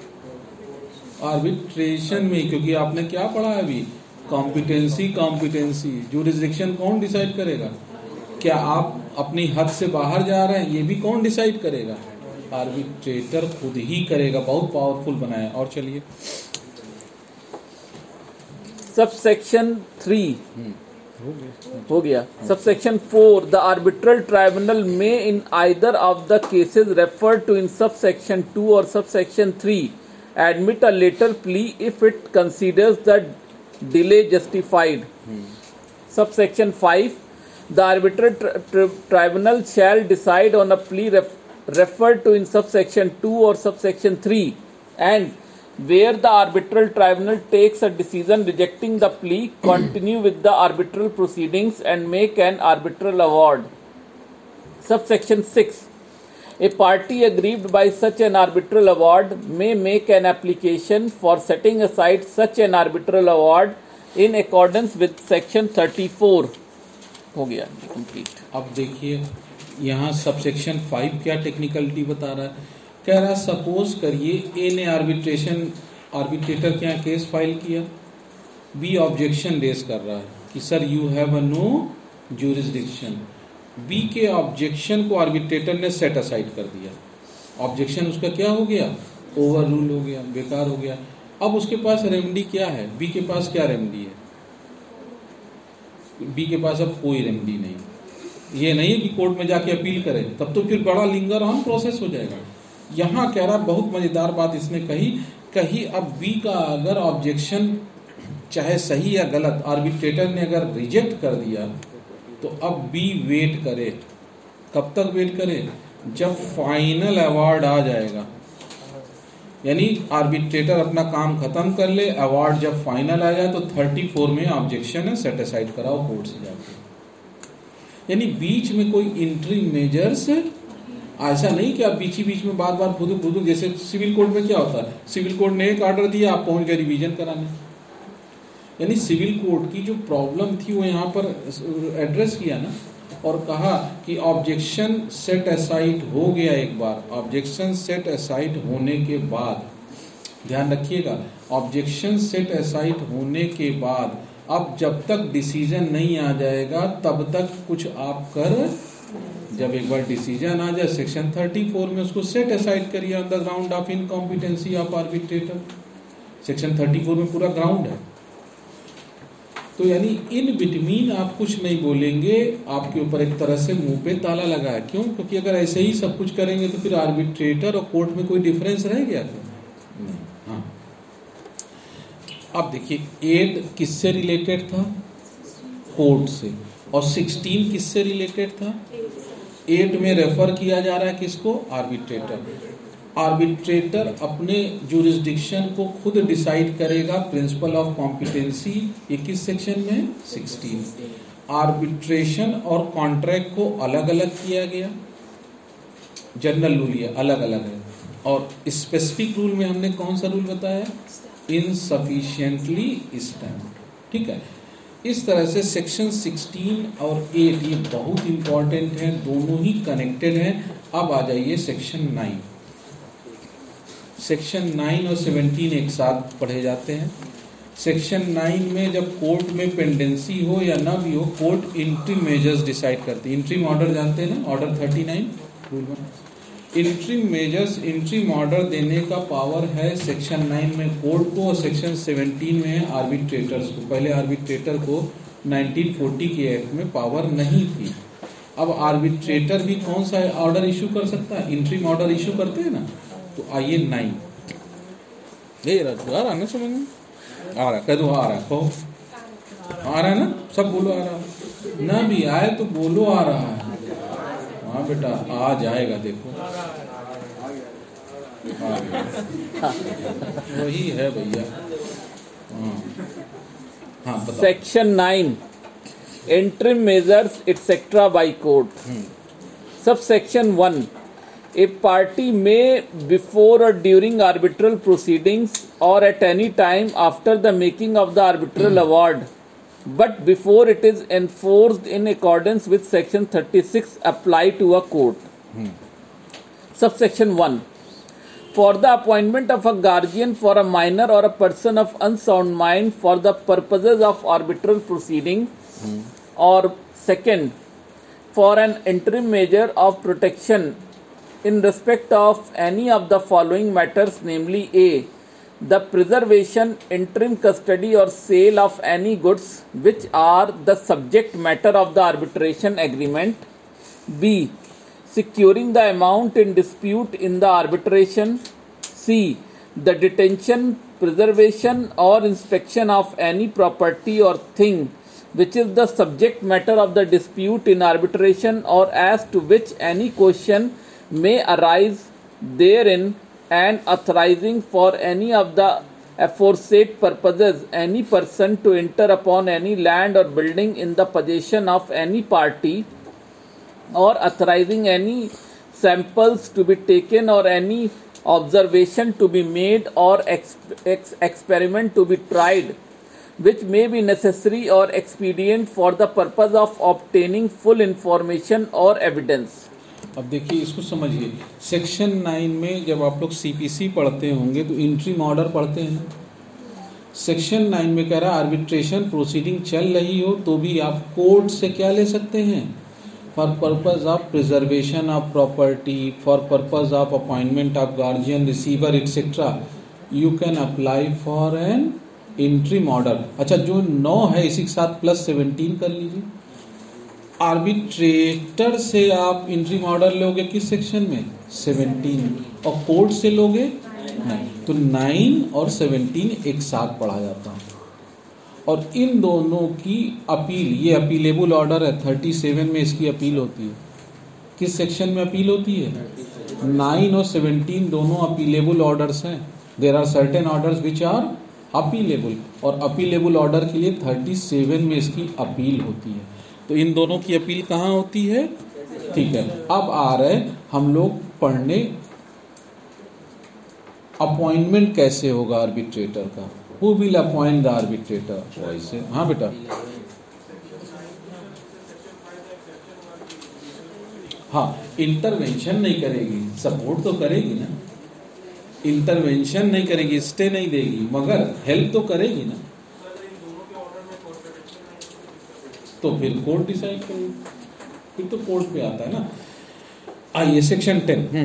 आर्बिट्रेशन में, क्योंकि आपने क्या पढ़ा है अभी? कॉम्पिटेंसी। कॉम्पिटेंसी जुरिस्डिक्शन कौन डिसाइड करेगा? क्या आप अपनी हद से बाहर जा रहे हैं, ये भी कौन डिसाइड करेगा? आर्बिट्रेटर खुद ही करेगा। बहुत पावरफुल बनाया। और चलिए Subsection three. हो गया। Subsection four. The arbitral tribunal may in either of the cases referred to in subsection two or subsection three admit a later plea if it considers the delay justified. Subsection five. The arbitral tri- tri- tribunal shall decide on a plea ref- referred to in subsection two or subsection three, and where the arbitral tribunal takes a decision rejecting the plea, continue with the arbitral proceedings and make an arbitral award. Subsection six. A party aggrieved by such an arbitral award may make an application for setting aside such an arbitral award in accordance with section thirty-four. हो गया complete. अब देखिए यहाँ subsection five क्या technicality बता रहा है। कह रहा सपोज करिए ए ने आर्बिट्रेशन आर्बिट्रेटर के यहाँ केस फाइल किया, बी ऑब्जेक्शन रेज कर रहा है कि sir you have a no jurisdiction. B के ऑब्जेक्शन को आर्बिट्रेटर ने सेट असाइड कर दिया। ऑब्जेक्शन उसका क्या हो गया? ओवर रूल हो गया, बेकार हो गया। अब उसके पास रेमेडी क्या है? बी के पास क्या रेमेडी है? बी के पास अब कोई रेमेडी नहीं। ये नहीं है कि कोर्ट में जाके अपील करे, तब तो फिर बड़ा लिंगर ऑन प्रोसेस हो जाएगा। यहाँ कह रहा बहुत मजेदार बात इसने कही कही अब बी का अगर ऑब्जेक्शन चाहे सही या गलत आर्बिट्रेटर ने अगर रिजेक्ट कर दिया तो अब बी वेट करे। कब तक वेट करे? जब फाइनल अवार्ड आ जाएगा, यानी आर्बिट्रेटर अपना काम खत्म कर ले, अवार्ड जब फाइनल आ जाए तो थर्टी फोर में ऑब्जेक्शन है सेट असाइड कराओ कोर्ट से जाके। यानी बीच में कोई इंट्री मेजर्स ऐसा नहीं कि आप बीच ही बीच में बार बार फुदू फुदू, जैसे सिविल कोर्ट में क्या होता है, सिविल कोर्ट ने एक ऑर्डर दिया, आप पहुंच गए रिवीजन कराने, यानी सिविल कोर्ट की जो प्रॉब्लम थी वो यहाँ पर एड्रेस किया ना, और कहा कि ऑब्जेक्शन सेट असाइड हो गया एक बार, ऑब्जेक्शन सेट असाइड होने के बाद, ध्यान रखिएगा, ऑब्जेक्शन सेट असाइड होने के बाद अब जब तक डिसीजन नहीं आ जाएगा तब तक कुछ आप कर, जब एक बार डिसीजन आ जाए सेक्शन थर्टी फोर में उसको सेट असाइड करिए on the ground of incompetency of arbitrator. Section thirty four में पूरा ग्राउंड है। तो यानी इन बिटवीन आप कुछ नहीं बोलेंगे, आपके ऊपर एक तरह से मुंह पे ताला लगा है। क्यों? क्योंकि अगर ऐसे ही सब कुछ करेंगे तो फिर आर्बिट्रेटर और कोर्ट में कोई डिफरेंस रह गया क्या? हाँ। अब देखिए एट किससे रिलेटेड था? कोर्ट से। और सिक्सटीन किससे रिलेटेड था? एट में रेफर किया जा रहा है किसको? आर्बिट्रेटर। आर्बिट्रेटर अपने जुरिस्डिक्शन को खुद डिसाइड करेगा, प्रिंसिपल ऑफ कॉम्पिटेंसी ये किस सेक्शन में? सिक्सटीन। आर्बिट्रेशन और कॉन्ट्रैक्ट को अलग अलग किया गया, जनरल रूल ये अलग अलग है, और स्पेसिफिक रूल में हमने कौन सा रूल बताया? Insufficiently stamp. ठीक है। इस तरह से सेक्शन सिक्सटीन और एट ये बहुत इंपॉर्टेंट है, दोनों ही कनेक्टेड हैं। अब आ जाइए सेक्शन नाइन। सेक्शन नाइन और सेवनटीन एक साथ पढ़े जाते हैं। सेक्शन नाइन में जब कोर्ट में पेंडेंसी हो या ना भी हो, कोर्ट इंट्रीम मेजर्स डिसाइड करती है। इंट्रीम ऑर्डर जानते हैं ना, order thirty nine rule one. Interim measures, interim order देने का पावर है सेक्शन नाइन में कोर्ट को, और सेक्शन सेवनटीन में है आर्बिट्रेटर्स को। पहले आर्बिट्रेटर को नाइनटीन फोर्टी के एक्ट में पावर नहीं थी। अब आर्बिट्रेटर भी कौन सा ऑर्डर इशू कर सकता है? इंट्रीम ऑर्डर इशू करते हैं ना। तो आइए नाइन, ये आ रहा ना समझ में? आ रहा, कह दो आ रहा, कहो आ रहा है ना, सब बोलो आ रहा, ना भी आए तो बोलो आ रहा है। हाँ बेटा आ जाएगा, देखो आ गया, वही है भैया। हाँ हाँ बताओ। Section nine interim measures etcetera by court. Subsection one, a party may before or during arbitral proceedings or at any time after the making of the arbitral award, but before it is enforced in accordance with section thirty-six apply to a court. hmm. Subsection one, for the appointment of a guardian for a minor or a person of unsound mind for the purposes of arbitral proceeding, hmm. or second, for an interim measure of protection in respect of any of the following matters, namely A, the preservation, interim custody or sale of any goods which are the subject matter of the arbitration agreement. B, securing the amount in dispute in the arbitration. C, the detention, preservation or inspection of any property or thing which is the subject matter of the dispute in arbitration or as to which any question may arise therein, and authorizing for any of the aforesaid purposes any person to enter upon any land or building in the possession of any party, or authorizing any samples to be taken or any observation to be made or ex- ex- experiment to be tried which may be necessary or expedient for the purpose of obtaining full information or evidence. अब देखिए इसको समझिए। Section nine में जब आप लोग CPC पढ़ते होंगे तो इंट्रीम ऑर्डर पढ़ते हैं। सेक्शन नाइन में कह रहा है आर्बिट्रेशन प्रोसीडिंग चल रही हो तो भी आप कोर्ट से क्या ले सकते हैं? For purpose of preservation of property, for purpose of appointment of guardian, receiver etcetera, you can apply for an interim order. अच्छा, जो नौ है इसी के साथ प्लस सेवनटीन कर लीजिए। आर्बिट्रेटर से आप इंट्रीम ऑर्डर लोगे किस सेक्शन में? सेवनटीन। और कोर्ट से लोगे? नहीं। तो नाइन और सेवनटीन एक साथ पढ़ा जाता है। और इन दोनों की अपील, ये अपीलेबल ऑर्डर है, थर्टी सेवन में इसकी अपील होती है। किस सेक्शन में अपील होती है? नाइन और सेवनटीन दोनों अपीलेबल ऑर्डर्स हैं। There are certain orders which are appealable, और अपीलेबल ऑर्डर के लिए थर्टी सेवन में इसकी अपील होती है। तो इन दोनों की अपील कहाँ होती है? ठीक है। अब आ रहे हम लोग पढ़ने अपॉइंटमेंट कैसे होगा आर्बिट्रेटर का। Who will appoint the arbitrator, वैसे हाँ बेटा हाँ इंटरवेंशन नहीं करेगी, सपोर्ट तो करेगी ना, इंटरवेंशन नहीं करेगी, स्टे नहीं देगी, मगर हेल्प तो करेगी ना, तो फिर कोर्ट डिसाइड करेगी, फिर तो कोर्ट पे आता है ना। आइए section ten.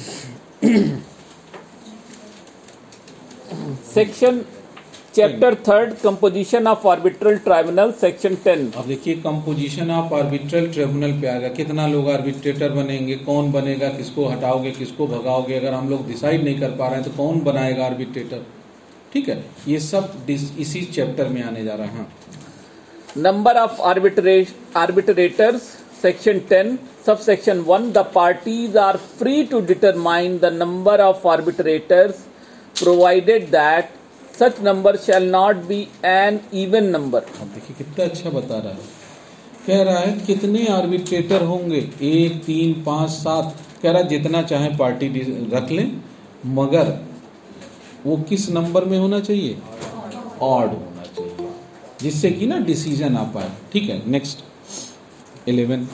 Section chapter third composition of arbitral tribunal, section ten. अब देखिए कंपोजिशन ऑफ आर्बिट्रल ट्रिब्यूनल पे आएगा, कितना लोग आर्बिट्रेटर बनेंगे, कौन बनेगा, किसको हटाओगे, किसको भगाओगे, अगर हम लोग डिसाइड नहीं कर पा रहे हैं तो कौन बनाएगा आर्बिट्रेटर, ठीक है, ये सब इसी चैप्टर में आने जा रहा है। हाँ। Number of arbitrators, section ten, subsection one, the parties are free to determine the number of arbitrators provided that such number shall not be an even number. अब देखिए कितना अच्छा बता रहा है, कह रहा है कितने आर्बिट्रेटर होंगे, एक, तीन, पाँच, सात, कह रहा है जितना चाहे पार्टी रख लें, मगर वो किस नंबर में होना चाहिए, ऑड होना चाहिए, जिससे कि ना डिसीजन आ पाए, ठीक है। Next eleven.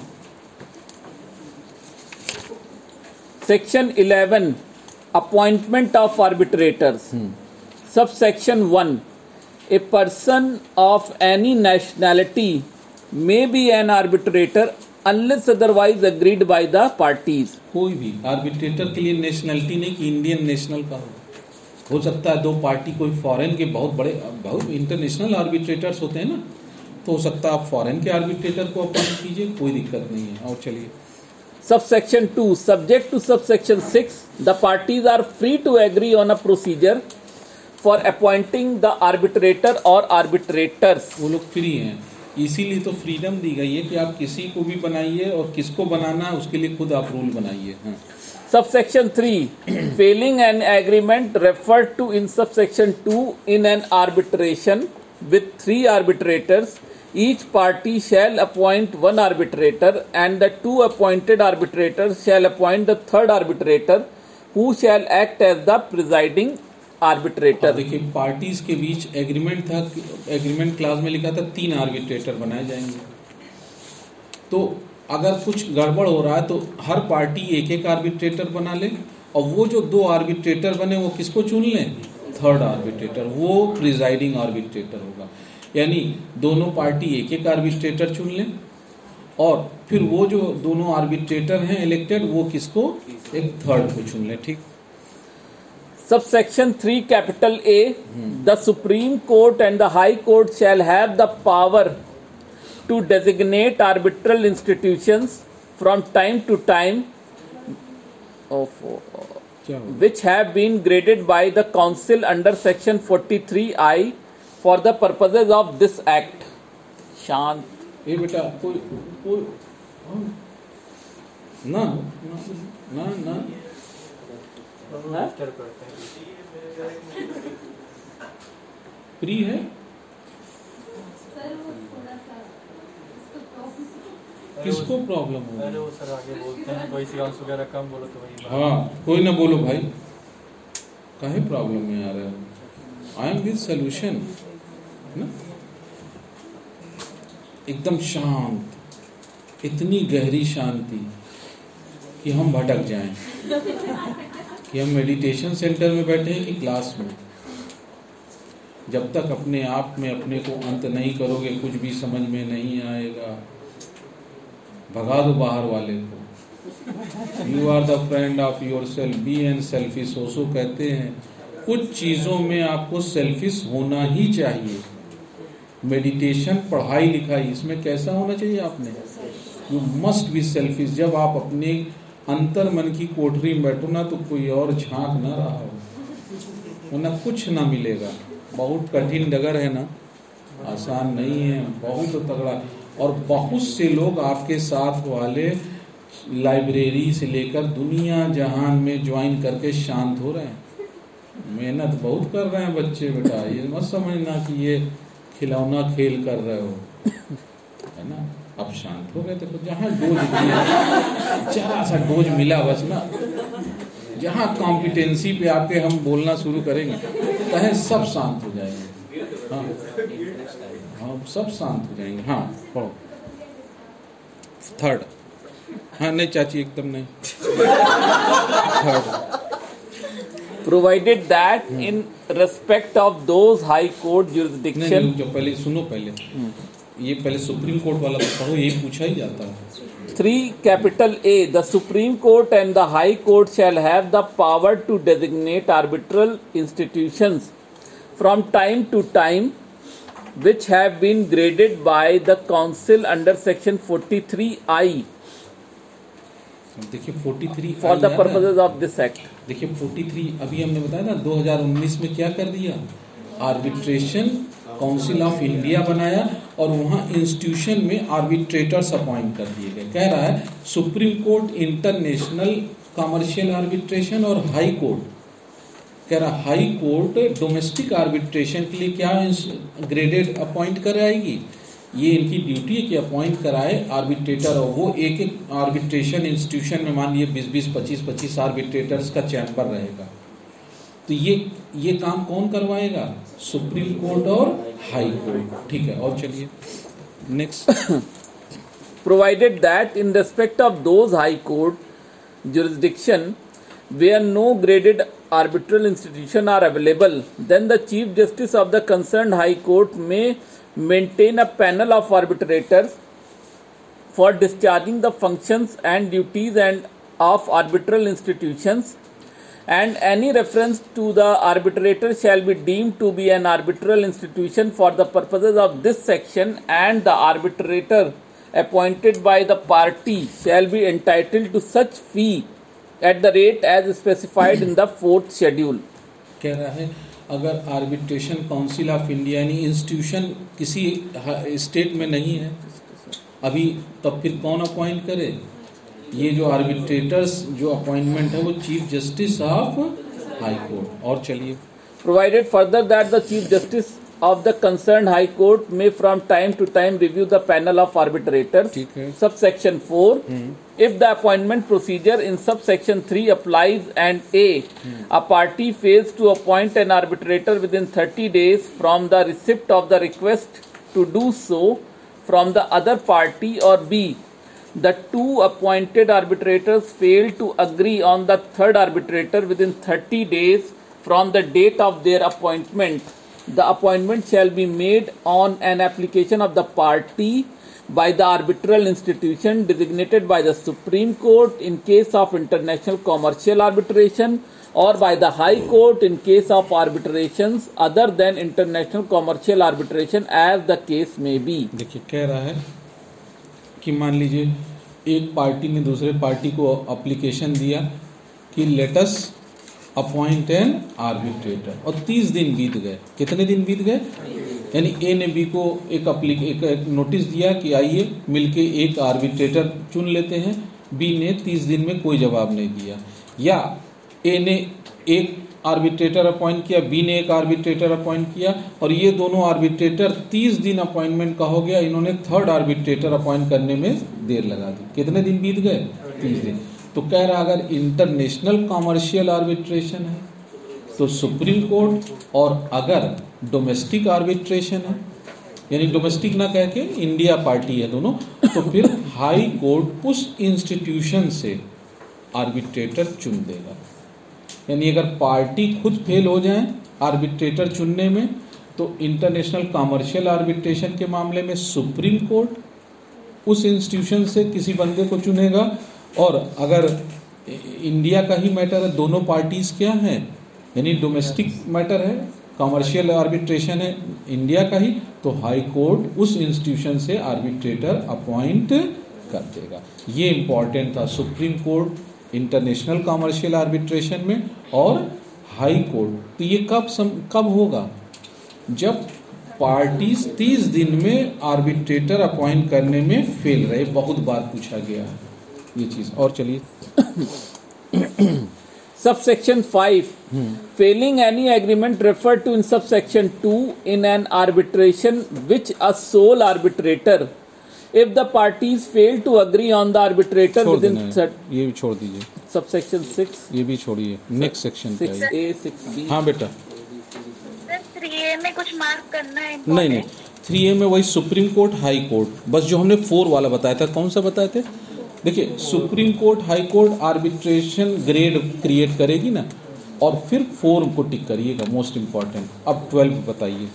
Section eleven, appointment of arbitrators, subsection one, a person of any nationality may be an arbitrator unless otherwise agreed by the parties। कोई भी आर्बिट्रेटर के लिए नेशनलिटी नहीं कि इंडियन नेशनल का हो, हो सकता है दो पार्टी कोई फॉरेन के बहुत बड़े बहुत इंटरनेशनल आर्बिट्रेटर्स होते हैं ना, तो हो सकता है आप फॉरेन के आर्बिट्रेटर को अपॉइंट कीजिए, कोई दिक्कत नहीं है। और चलिए subsection two, subject to subsection six, the parties are free to agree on a procedure for appointing the arbitrator और आर्बिट्रेटर्स। वो लोग फ्री हैं, इसीलिए तो फ्रीडम दी गई है कि आप किसी को भी बनाइए और किसको बनाना है उसके लिए खुद आप रूल बनाइए। हाँ। Subsection three, failing an agreement referred to in subsection two in an arbitration with three arbitrators, each party shall appoint one arbitrator and the two appointed arbitrators shall appoint the third arbitrator who shall act as the presiding arbitrator। देखिए parties के बीच agreement था, agreement clause में लिखा था तीन arbitrator बनाए जाएंगे, तो अगर कुछ गड़बड़ हो रहा है तो हर पार्टी एक एक आर्बिट्रेटर बना ले, और वो जो दो आर्बिट्रेटर बने वो किसको चुन लें, थर्ड आर्बिट्रेटर, वो प्रिजाइडिंग आर्बिट्रेटर होगा। यानी दोनों पार्टी एक एक आर्बिट्रेटर चुन लें, और फिर वो जो दोनों आर्बिट्रेटर हैं इलेक्टेड, वो किसको, एक थर्ड को चुन लें, ठीक। Subsection three, capital A, the Supreme Court and the High Court shall have the power to designate arbitral institutions from time to time of which have been graded by the Council under Section forty-three I for the purposes of this Act। शांत। ये बेटा कोई कोई ना ना ना free है, किसको प्रॉब्लम हो? अरे वो सर आगे बोलते हैं कोई सियांस वगैरह कम बोलो तो वही। हाँ कोई ना बोलो भाई, काहे प्रॉब्लम में आ रहा है, आई एम विद सोल्यूशन ना। एकदम शांत, इतनी गहरी शांति कि हम भटक जाएं, कि हम मेडिटेशन सेंटर में बैठे हैं कि क्लास में। जब तक अपने आप में अपने को अंत नहीं करोगे कुछ भी समझ में नहीं आएगा। भगा दो बाहर वाले को। You are the friend of yourself, be an selfish. Osho कहते हैं कुछ चीज़ों में आपको सेल्फिश होना ही चाहिए। मेडिटेशन, पढ़ाई लिखाई, इसमें कैसा होना चाहिए आपने, यू मस्ट बी सेल्फिश। जब आप अपने अंतर मन की कोठरी में बैठो ना तो कोई और झांक ना रहा हो, वरना कुछ ना मिलेगा। बहुत कठिन डगर है ना, आसान नहीं है, बहुत तगड़ा। और बहुत से लोग आपके साथ वाले लाइब्रेरी से लेकर दुनिया जहान में ज्वाइन करके शांत हो रहे हैं। मेहनत बहुत कर रहे हैं बच्चे। बेटा ये मत समझना कि ये खिलौना खेल कर रहे हो, है ना। अब शांत हो गए तो जहाँ डोज दिया, जरा सा डोज मिला बस ना, जहाँ कॉम्पिटेंसी पे आके हम बोलना शुरू करेंगे कहें सब शांत हो जाएंगे। हाँ हाँ सब शांत हो जाएंगे। हाँ पढ़ो थर्ड। हाँ नहीं चाची एकदम नहीं। Third provided that in respect of those high court नहीं, jurisdiction नहीं जो पहले सुनो पहले ये पहले सुप्रीम कोर्ट वाला तो पढ़ो, यही पूछा ही जाता है। three capital A, the Supreme Court and the High Court shall have the power to designate arbitral institutions from time to time which have been graded by the council under section forty-three I देखिए तैंतालीस for the purposes of this act. देखिए तैंतालीस अभी हमने बताया ना दो हज़ार उन्नीस में क्या कर दिया, आर्बिट्रेशन काउंसिल ऑफ इंडिया बनाया और वहाँ इंस्टीट्यूशन में आर्बिट्रेटर्स अपॉइंट कर दिए गए। कह रहा है supreme court international commercial arbitration और हाई कोर्ट कह रहा हाई कोर्ट डोमेस्टिक आर्बिट्रेशन के लिए क्या ग्रेडेड अपॉइंट कराएगी। ये इनकी ड्यूटी है कि अपॉइंट कराए आर्बिट्रेटर, और वो एक एक आर्बिट्रेशन इंस्टीट्यूशन में मान लिए बीस बीस पच्चीस पच्चीस आर्बिट्रेटर्स का चैम्बर रहेगा। तो ये ये काम कौन करवाएगा, सुप्रीम कोर्ट और हाई कोर्ट। ठीक है और चलिए next. Provided that in respect of those high court jurisdiction where no graded arbitral institution are available, then the Chief Justice of the concerned High Court may maintain a panel of arbitrators for discharging the functions and duties and of arbitral institutions, and any reference to the arbitrator shall be deemed to be an arbitral institution for the purposes of this section, and the arbitrator appointed by the party shall be entitled to such fee at the rate as specified in the fourth schedule. कह रहा है अगर arbitration council of India यानी institution किसी state में नहीं है अभी, तब फिर कौन अपॉइंट करे, ये जो आर्बिट्रेटर्स जो अपॉइंटमेंट है वो chief justice of high court. और चलिए Provided further that the Chief Justice of the concerned High Court may from time to time review the panel of arbitrators. ठीक है। Subsection four. If the appointment procedure in subsection three applies and A, a party fails to appoint an arbitrator within thirty days from the receipt of the request to do so from the other party, or B, the two appointed arbitrators fail to agree on the third arbitrator within thirty days from the date of their appointment, the appointment shall be made on an application of the party by the arbitral institution designated by the Supreme Court in case of international commercial arbitration, or by the High Court in case of arbitrations other than international commercial arbitration, as the case may be. देखिए कह रहा है कि मान लीजिए एक party ने दूसरे पार्टी को एप्लीकेशन दिया कि let us appoint an arbitrator, और तीस दिन बीत गए। कितने दिन बीत गए, यानी ए ने बी को एक एक, एक नोटिस दिया कि आइए मिलके एक आर्बिट्रेटर चुन लेते हैं, बी ने तीस दिन में कोई जवाब नहीं दिया, या ए ने एक आर्बिट्रेटर अपॉइंट किया, बी ने एक आर्बिट्रेटर अपॉइंट किया, और ये दोनों आर्बिट्रेटर तीस दिन अपॉइंटमेंट का हो गया, इन्होंने थर्ड आर्बिट्रेटर अपॉइंट करने में देर लगा दी। कितने दिन बीत गए, तीस दिन। तो कह रहा अगर इंटरनेशनल कॉमर्शियल आर्बिट्रेशन है तो सुप्रीम कोर्ट, और अगर डोमेस्टिक आर्बिट्रेशन है यानी डोमेस्टिक ना कह के इंडिया पार्टी है दोनों, तो फिर हाई कोर्ट उस इंस्टीट्यूशन से आर्बिट्रेटर चुन देगा। यानी अगर पार्टी खुद फेल हो जाए आर्बिट्रेटर चुनने में तो इंटरनेशनल कॉमर्शियल आर्बिट्रेशन के मामले में सुप्रीम कोर्ट उस इंस्टीट्यूशन से किसी बंदे को चुनेगा, और अगर इंडिया का ही मैटर है, दोनों पार्टीज क्या हैं यानी डोमेस्टिक मैटर है, कॉमर्शियल आर्बिट्रेशन है इंडिया का ही, तो हाई कोर्ट उस इंस्टीट्यूशन से आर्बिट्रेटर अपॉइंट कर देगा। ये इंपॉर्टेंट था, supreme court international commercial arbitration में और हाई कोर्ट। तो ये कब सम, कब होगा, जब पार्टीज तीस दिन में आर्बिट्रेटर अपॉइंट करने में फेल रहे। बहुत बार पूछा गया है ये चीज। और चलिए Subsection five. Failing any agreement referred to in subsection two in an arbitration which a sole arbitrator, if the parties fail to agree on the arbitrator छोड़ within देना है, thirty. ये भी छोड़ दीजिए, Subsection six. ये भी छोड़िए, next section six A, six B. हाँ बेटा ए में कुछ मार्क करना है? नहीं नहीं, थ्री ए में वही सुप्रीम कोर्ट, हाई कोर्ट, बस जो हमने फोर वाला बताया था। कौन सा बताए थे? देखिए, supreme court, high court arbitration grade create करेगी ना, और फिर फोर को टिक करिएगा, मोस्ट इंपॉर्टेंट। अब ट्वेल्व बताइए।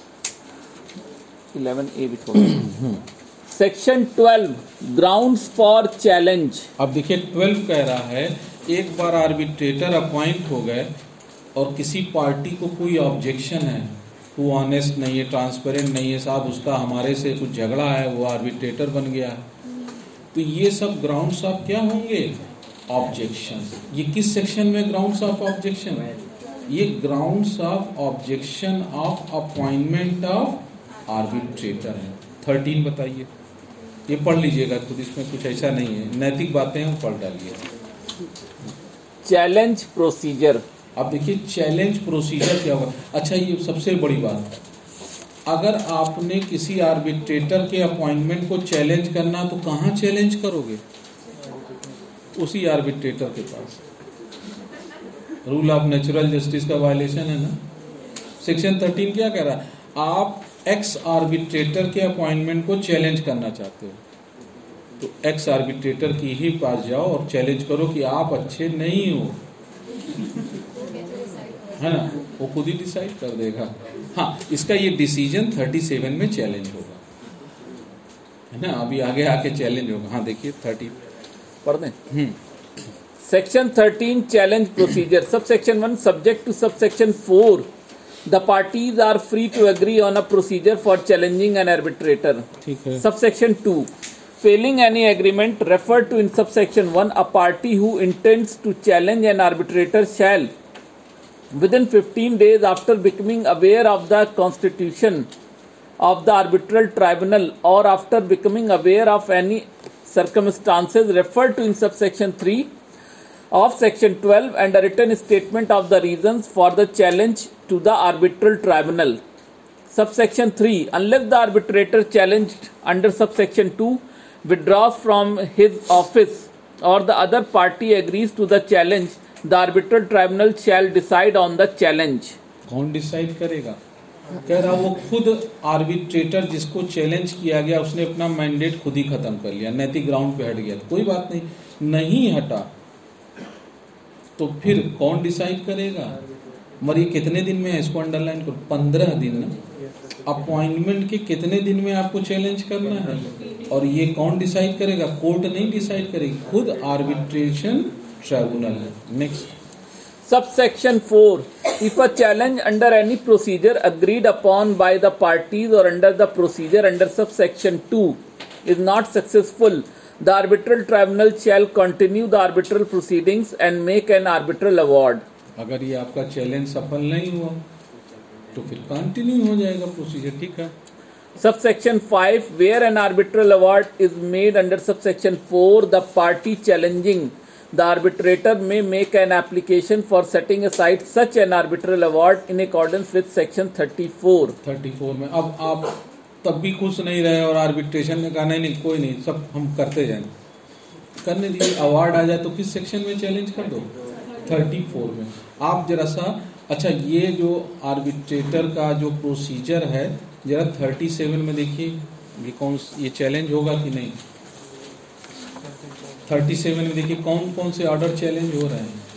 इलेवन ए भी छोड़। Section twelve, grounds for challenge. अब देखिए, ट्वेल्व कह रहा है एक बार आर्बिट्रेटर अपॉइंट हो गए और किसी पार्टी को कोई ऑब्जेक्शन है, वो ऑनेस्ट नहीं है, ट्रांसपेरेंट नहीं है, साहब उसका हमारे से कुछ झगड़ा है, वो आर्बिट्रेटर बन गया है, तो ये सब ग्राउंड्स ऑफ क्या होंगे? ऑब्जेक्शन। ये किस सेक्शन में ग्राउंड्स ऑफ ऑब्जेक्शन है? ये grounds of objection of appointment of arbitrator है। थर्टीन बताइए, ये पढ़ लीजिएगा खुद, इसमें कुछ ऐसा नहीं है, नैतिक बातें हैं, पढ़ डालिए। Challenge procedure. अब देखिए, चैलेंज प्रोसीजर क्या होगा? अच्छा, ये सबसे बड़ी बात, अगर आपने किसी आर्बिट्रेटर के अपॉइंटमेंट को चैलेंज करना, तो कहाँ चैलेंज करोगे? उसी आर्बिट्रेटर के पास। रूल ऑफ नेचुरल जस्टिस का वायलेशन है ना। सेक्शन थर्टीन क्या कह रहा है? आप एक्स आर्बिट्रेटर के अपॉइंटमेंट को चैलेंज करना चाहते हो, तो एक्स आर्बिट्रेटर की ही पास जाओ और चैलेंज करो कि आप अच्छे नहीं हो, है ना, वो खुद ही डिसाइड कर देगा। हाँ, इसका ये डिसीजन थर्टी सेवन में चैलेंज होगा, है ना, अभी आगे आके चैलेंज होगा। हाँ देखिए, थर्टी पढ़ दें। Section thirteen, challenge procedure. Subsection one, subject to subsection four, the parties are free to agree on a procedure for challenging an arbitrator. ठीक है। Subsection two, failing any agreement referred to in subsection one, a party who intends to challenge an arbitrator shall, within fifteen days after becoming aware of the constitution of the arbitral tribunal or after becoming aware of any circumstances referred to in subsection three of section twelve and a written statement of the reasons for the challenge to the arbitral tribunal. Subsection three, unless the arbitrator challenged under subsection two withdraws from his office or the other party agrees to the challenge, the arbitral tribunal shall decide on the challenge. कौन decide करेगा? कह रहा वो खुद arbitrator जिसको challenge किया गया, उसने अपना मैंडेट खुद ही खत्म कर लिया, नैतिक ग्राउंड पे हट गया, तो कोई बात नहीं, नहीं हटा तो फिर कौन डिसाइड करेगा? मगर ये कितने दिन में है, इसको अंडरलाइन करो, पंद्रह दिन ना। अपॉइंटमेंट के कितने दिन में आपको चैलेंज करना है, और ये कौन डिसाइड करेगा? कोर्ट नहीं डिसाइड करेगी, खुद आर्बिट्रेशन ट्राइब्यूनल है। Next, Subsection four, if a challenge under any procedure agreed upon by the parties or under the procedure under subsection two is not successful, the arbitral tribunal shall continue the arbitral proceedings and make an arbitral award. अगर ये आपका challenge सफल नहीं हुआ तो फिर continue हो जाएगा प्रोसीजर। ठीक है। Subsection five, where an arbitral award is made under subsection four, the party challenging the arbitrator may make an application for setting aside such an arbitral award in accordance with section thirty-four. Thirty four में अब आप तब भी खुश नहीं रहे और arbitration ने कहा नहीं नहीं कोई नहीं, सब हम करते जाएं, करने दीजिए, अवार्ड आ जाए तो किस सेक्शन में चैलेंज कर दो? थर्टी फोर में। आप जरा सा, अच्छा ये जो आर्बिट्रेटर का जो प्रोसीजर है जरा थर्टी सेवन में देखिए, ये कौन, ये चैलेंज होगा कि नहीं? थर्टी सेवन में देखिए कौन कौन से ऑर्डर चैलेंज हो रहे हैं,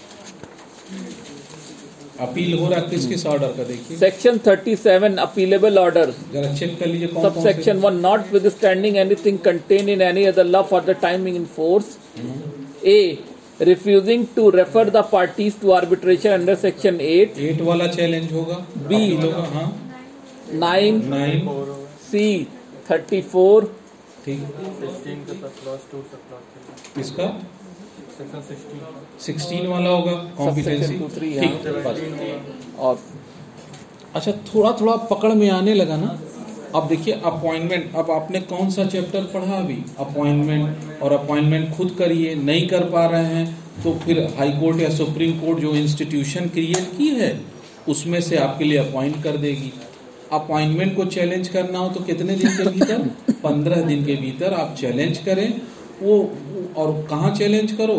अपील हो रहा है किस किस ऑर्डर का? देखिए section thirty seven, appealable order. जरा चेक कर लीजिए कौन सब कौन से। Section one, notwithstanding anything contain in any other law for the timing in force. A, refusing to refer the parties to arbitration under section eight. Eight वाला चैलेंज होगा, B अपील होगा। हाँ, nine, nine, C thirty four, ठीक, sixteen के साथ clause two subclause इसका section sixteen sixteen वाला होगा कॉम्पिटेंसी। Subsection two, three, ठीक, हाँ। बस। और अच्छा थोड़ा थोड़ा पकड़ में आने लगा ना। अब देखिए अपॉइंटमेंट, अब आपने कौन सा चैप्टर पढ़ा अभी? अपॉइंटमेंट। और अपॉइंटमेंट खुद करिए, नहीं कर पा रहे हैं तो फिर हाई कोर्ट या सुप्रीम कोर्ट जो इंस्टीट्यूशन क्रिएट की है उसमें से आपके लिए अपॉइंट कर देगी। अपॉइंटमेंट को चैलेंज करना हो तो कितने दिन के भीतर? पंद्रह दिन के भीतर आप चैलेंज करें वो, और कहाँ चैलेंज करो?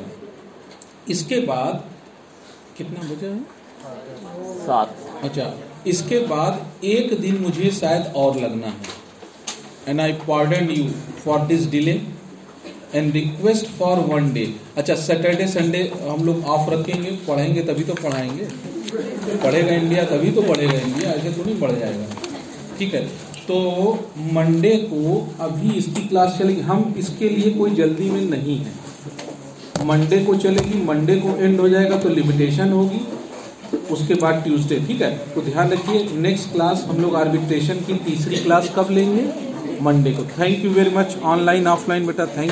आर्बिट्रेटर। इसके बाद कितना बजा है? सात। अच्छा इसके बाद एक दिन मुझे शायद और लगना है, and I pardon you for this delay and request for one day. अच्छा, सैटरडे संडे हम लोग ऑफ रखेंगे, पढ़ेंगे तभी तो पढ़ाएंगे, पढ़ेगा इंडिया तभी तो पढ़ेगा इंडिया, ऐसे तो नहीं पढ़ जाएगा। ठीक है, तो मंडे को अभी इसकी क्लास चलेगी, हम इसके लिए कोई जल्दी में नहीं है, मंडे को चलेगी, मंडे को एंड हो जाएगा तो लिमिटेशन होगी, उसके बाद ट्यूसडे। ठीक है, तो ध्यान रखिए नेक्स्ट क्लास हम लोग आर्बिट्रेशन की तीसरी क्लास कब लेंगे? मंडे को। Thank you very much, online offline बेटा, थैंक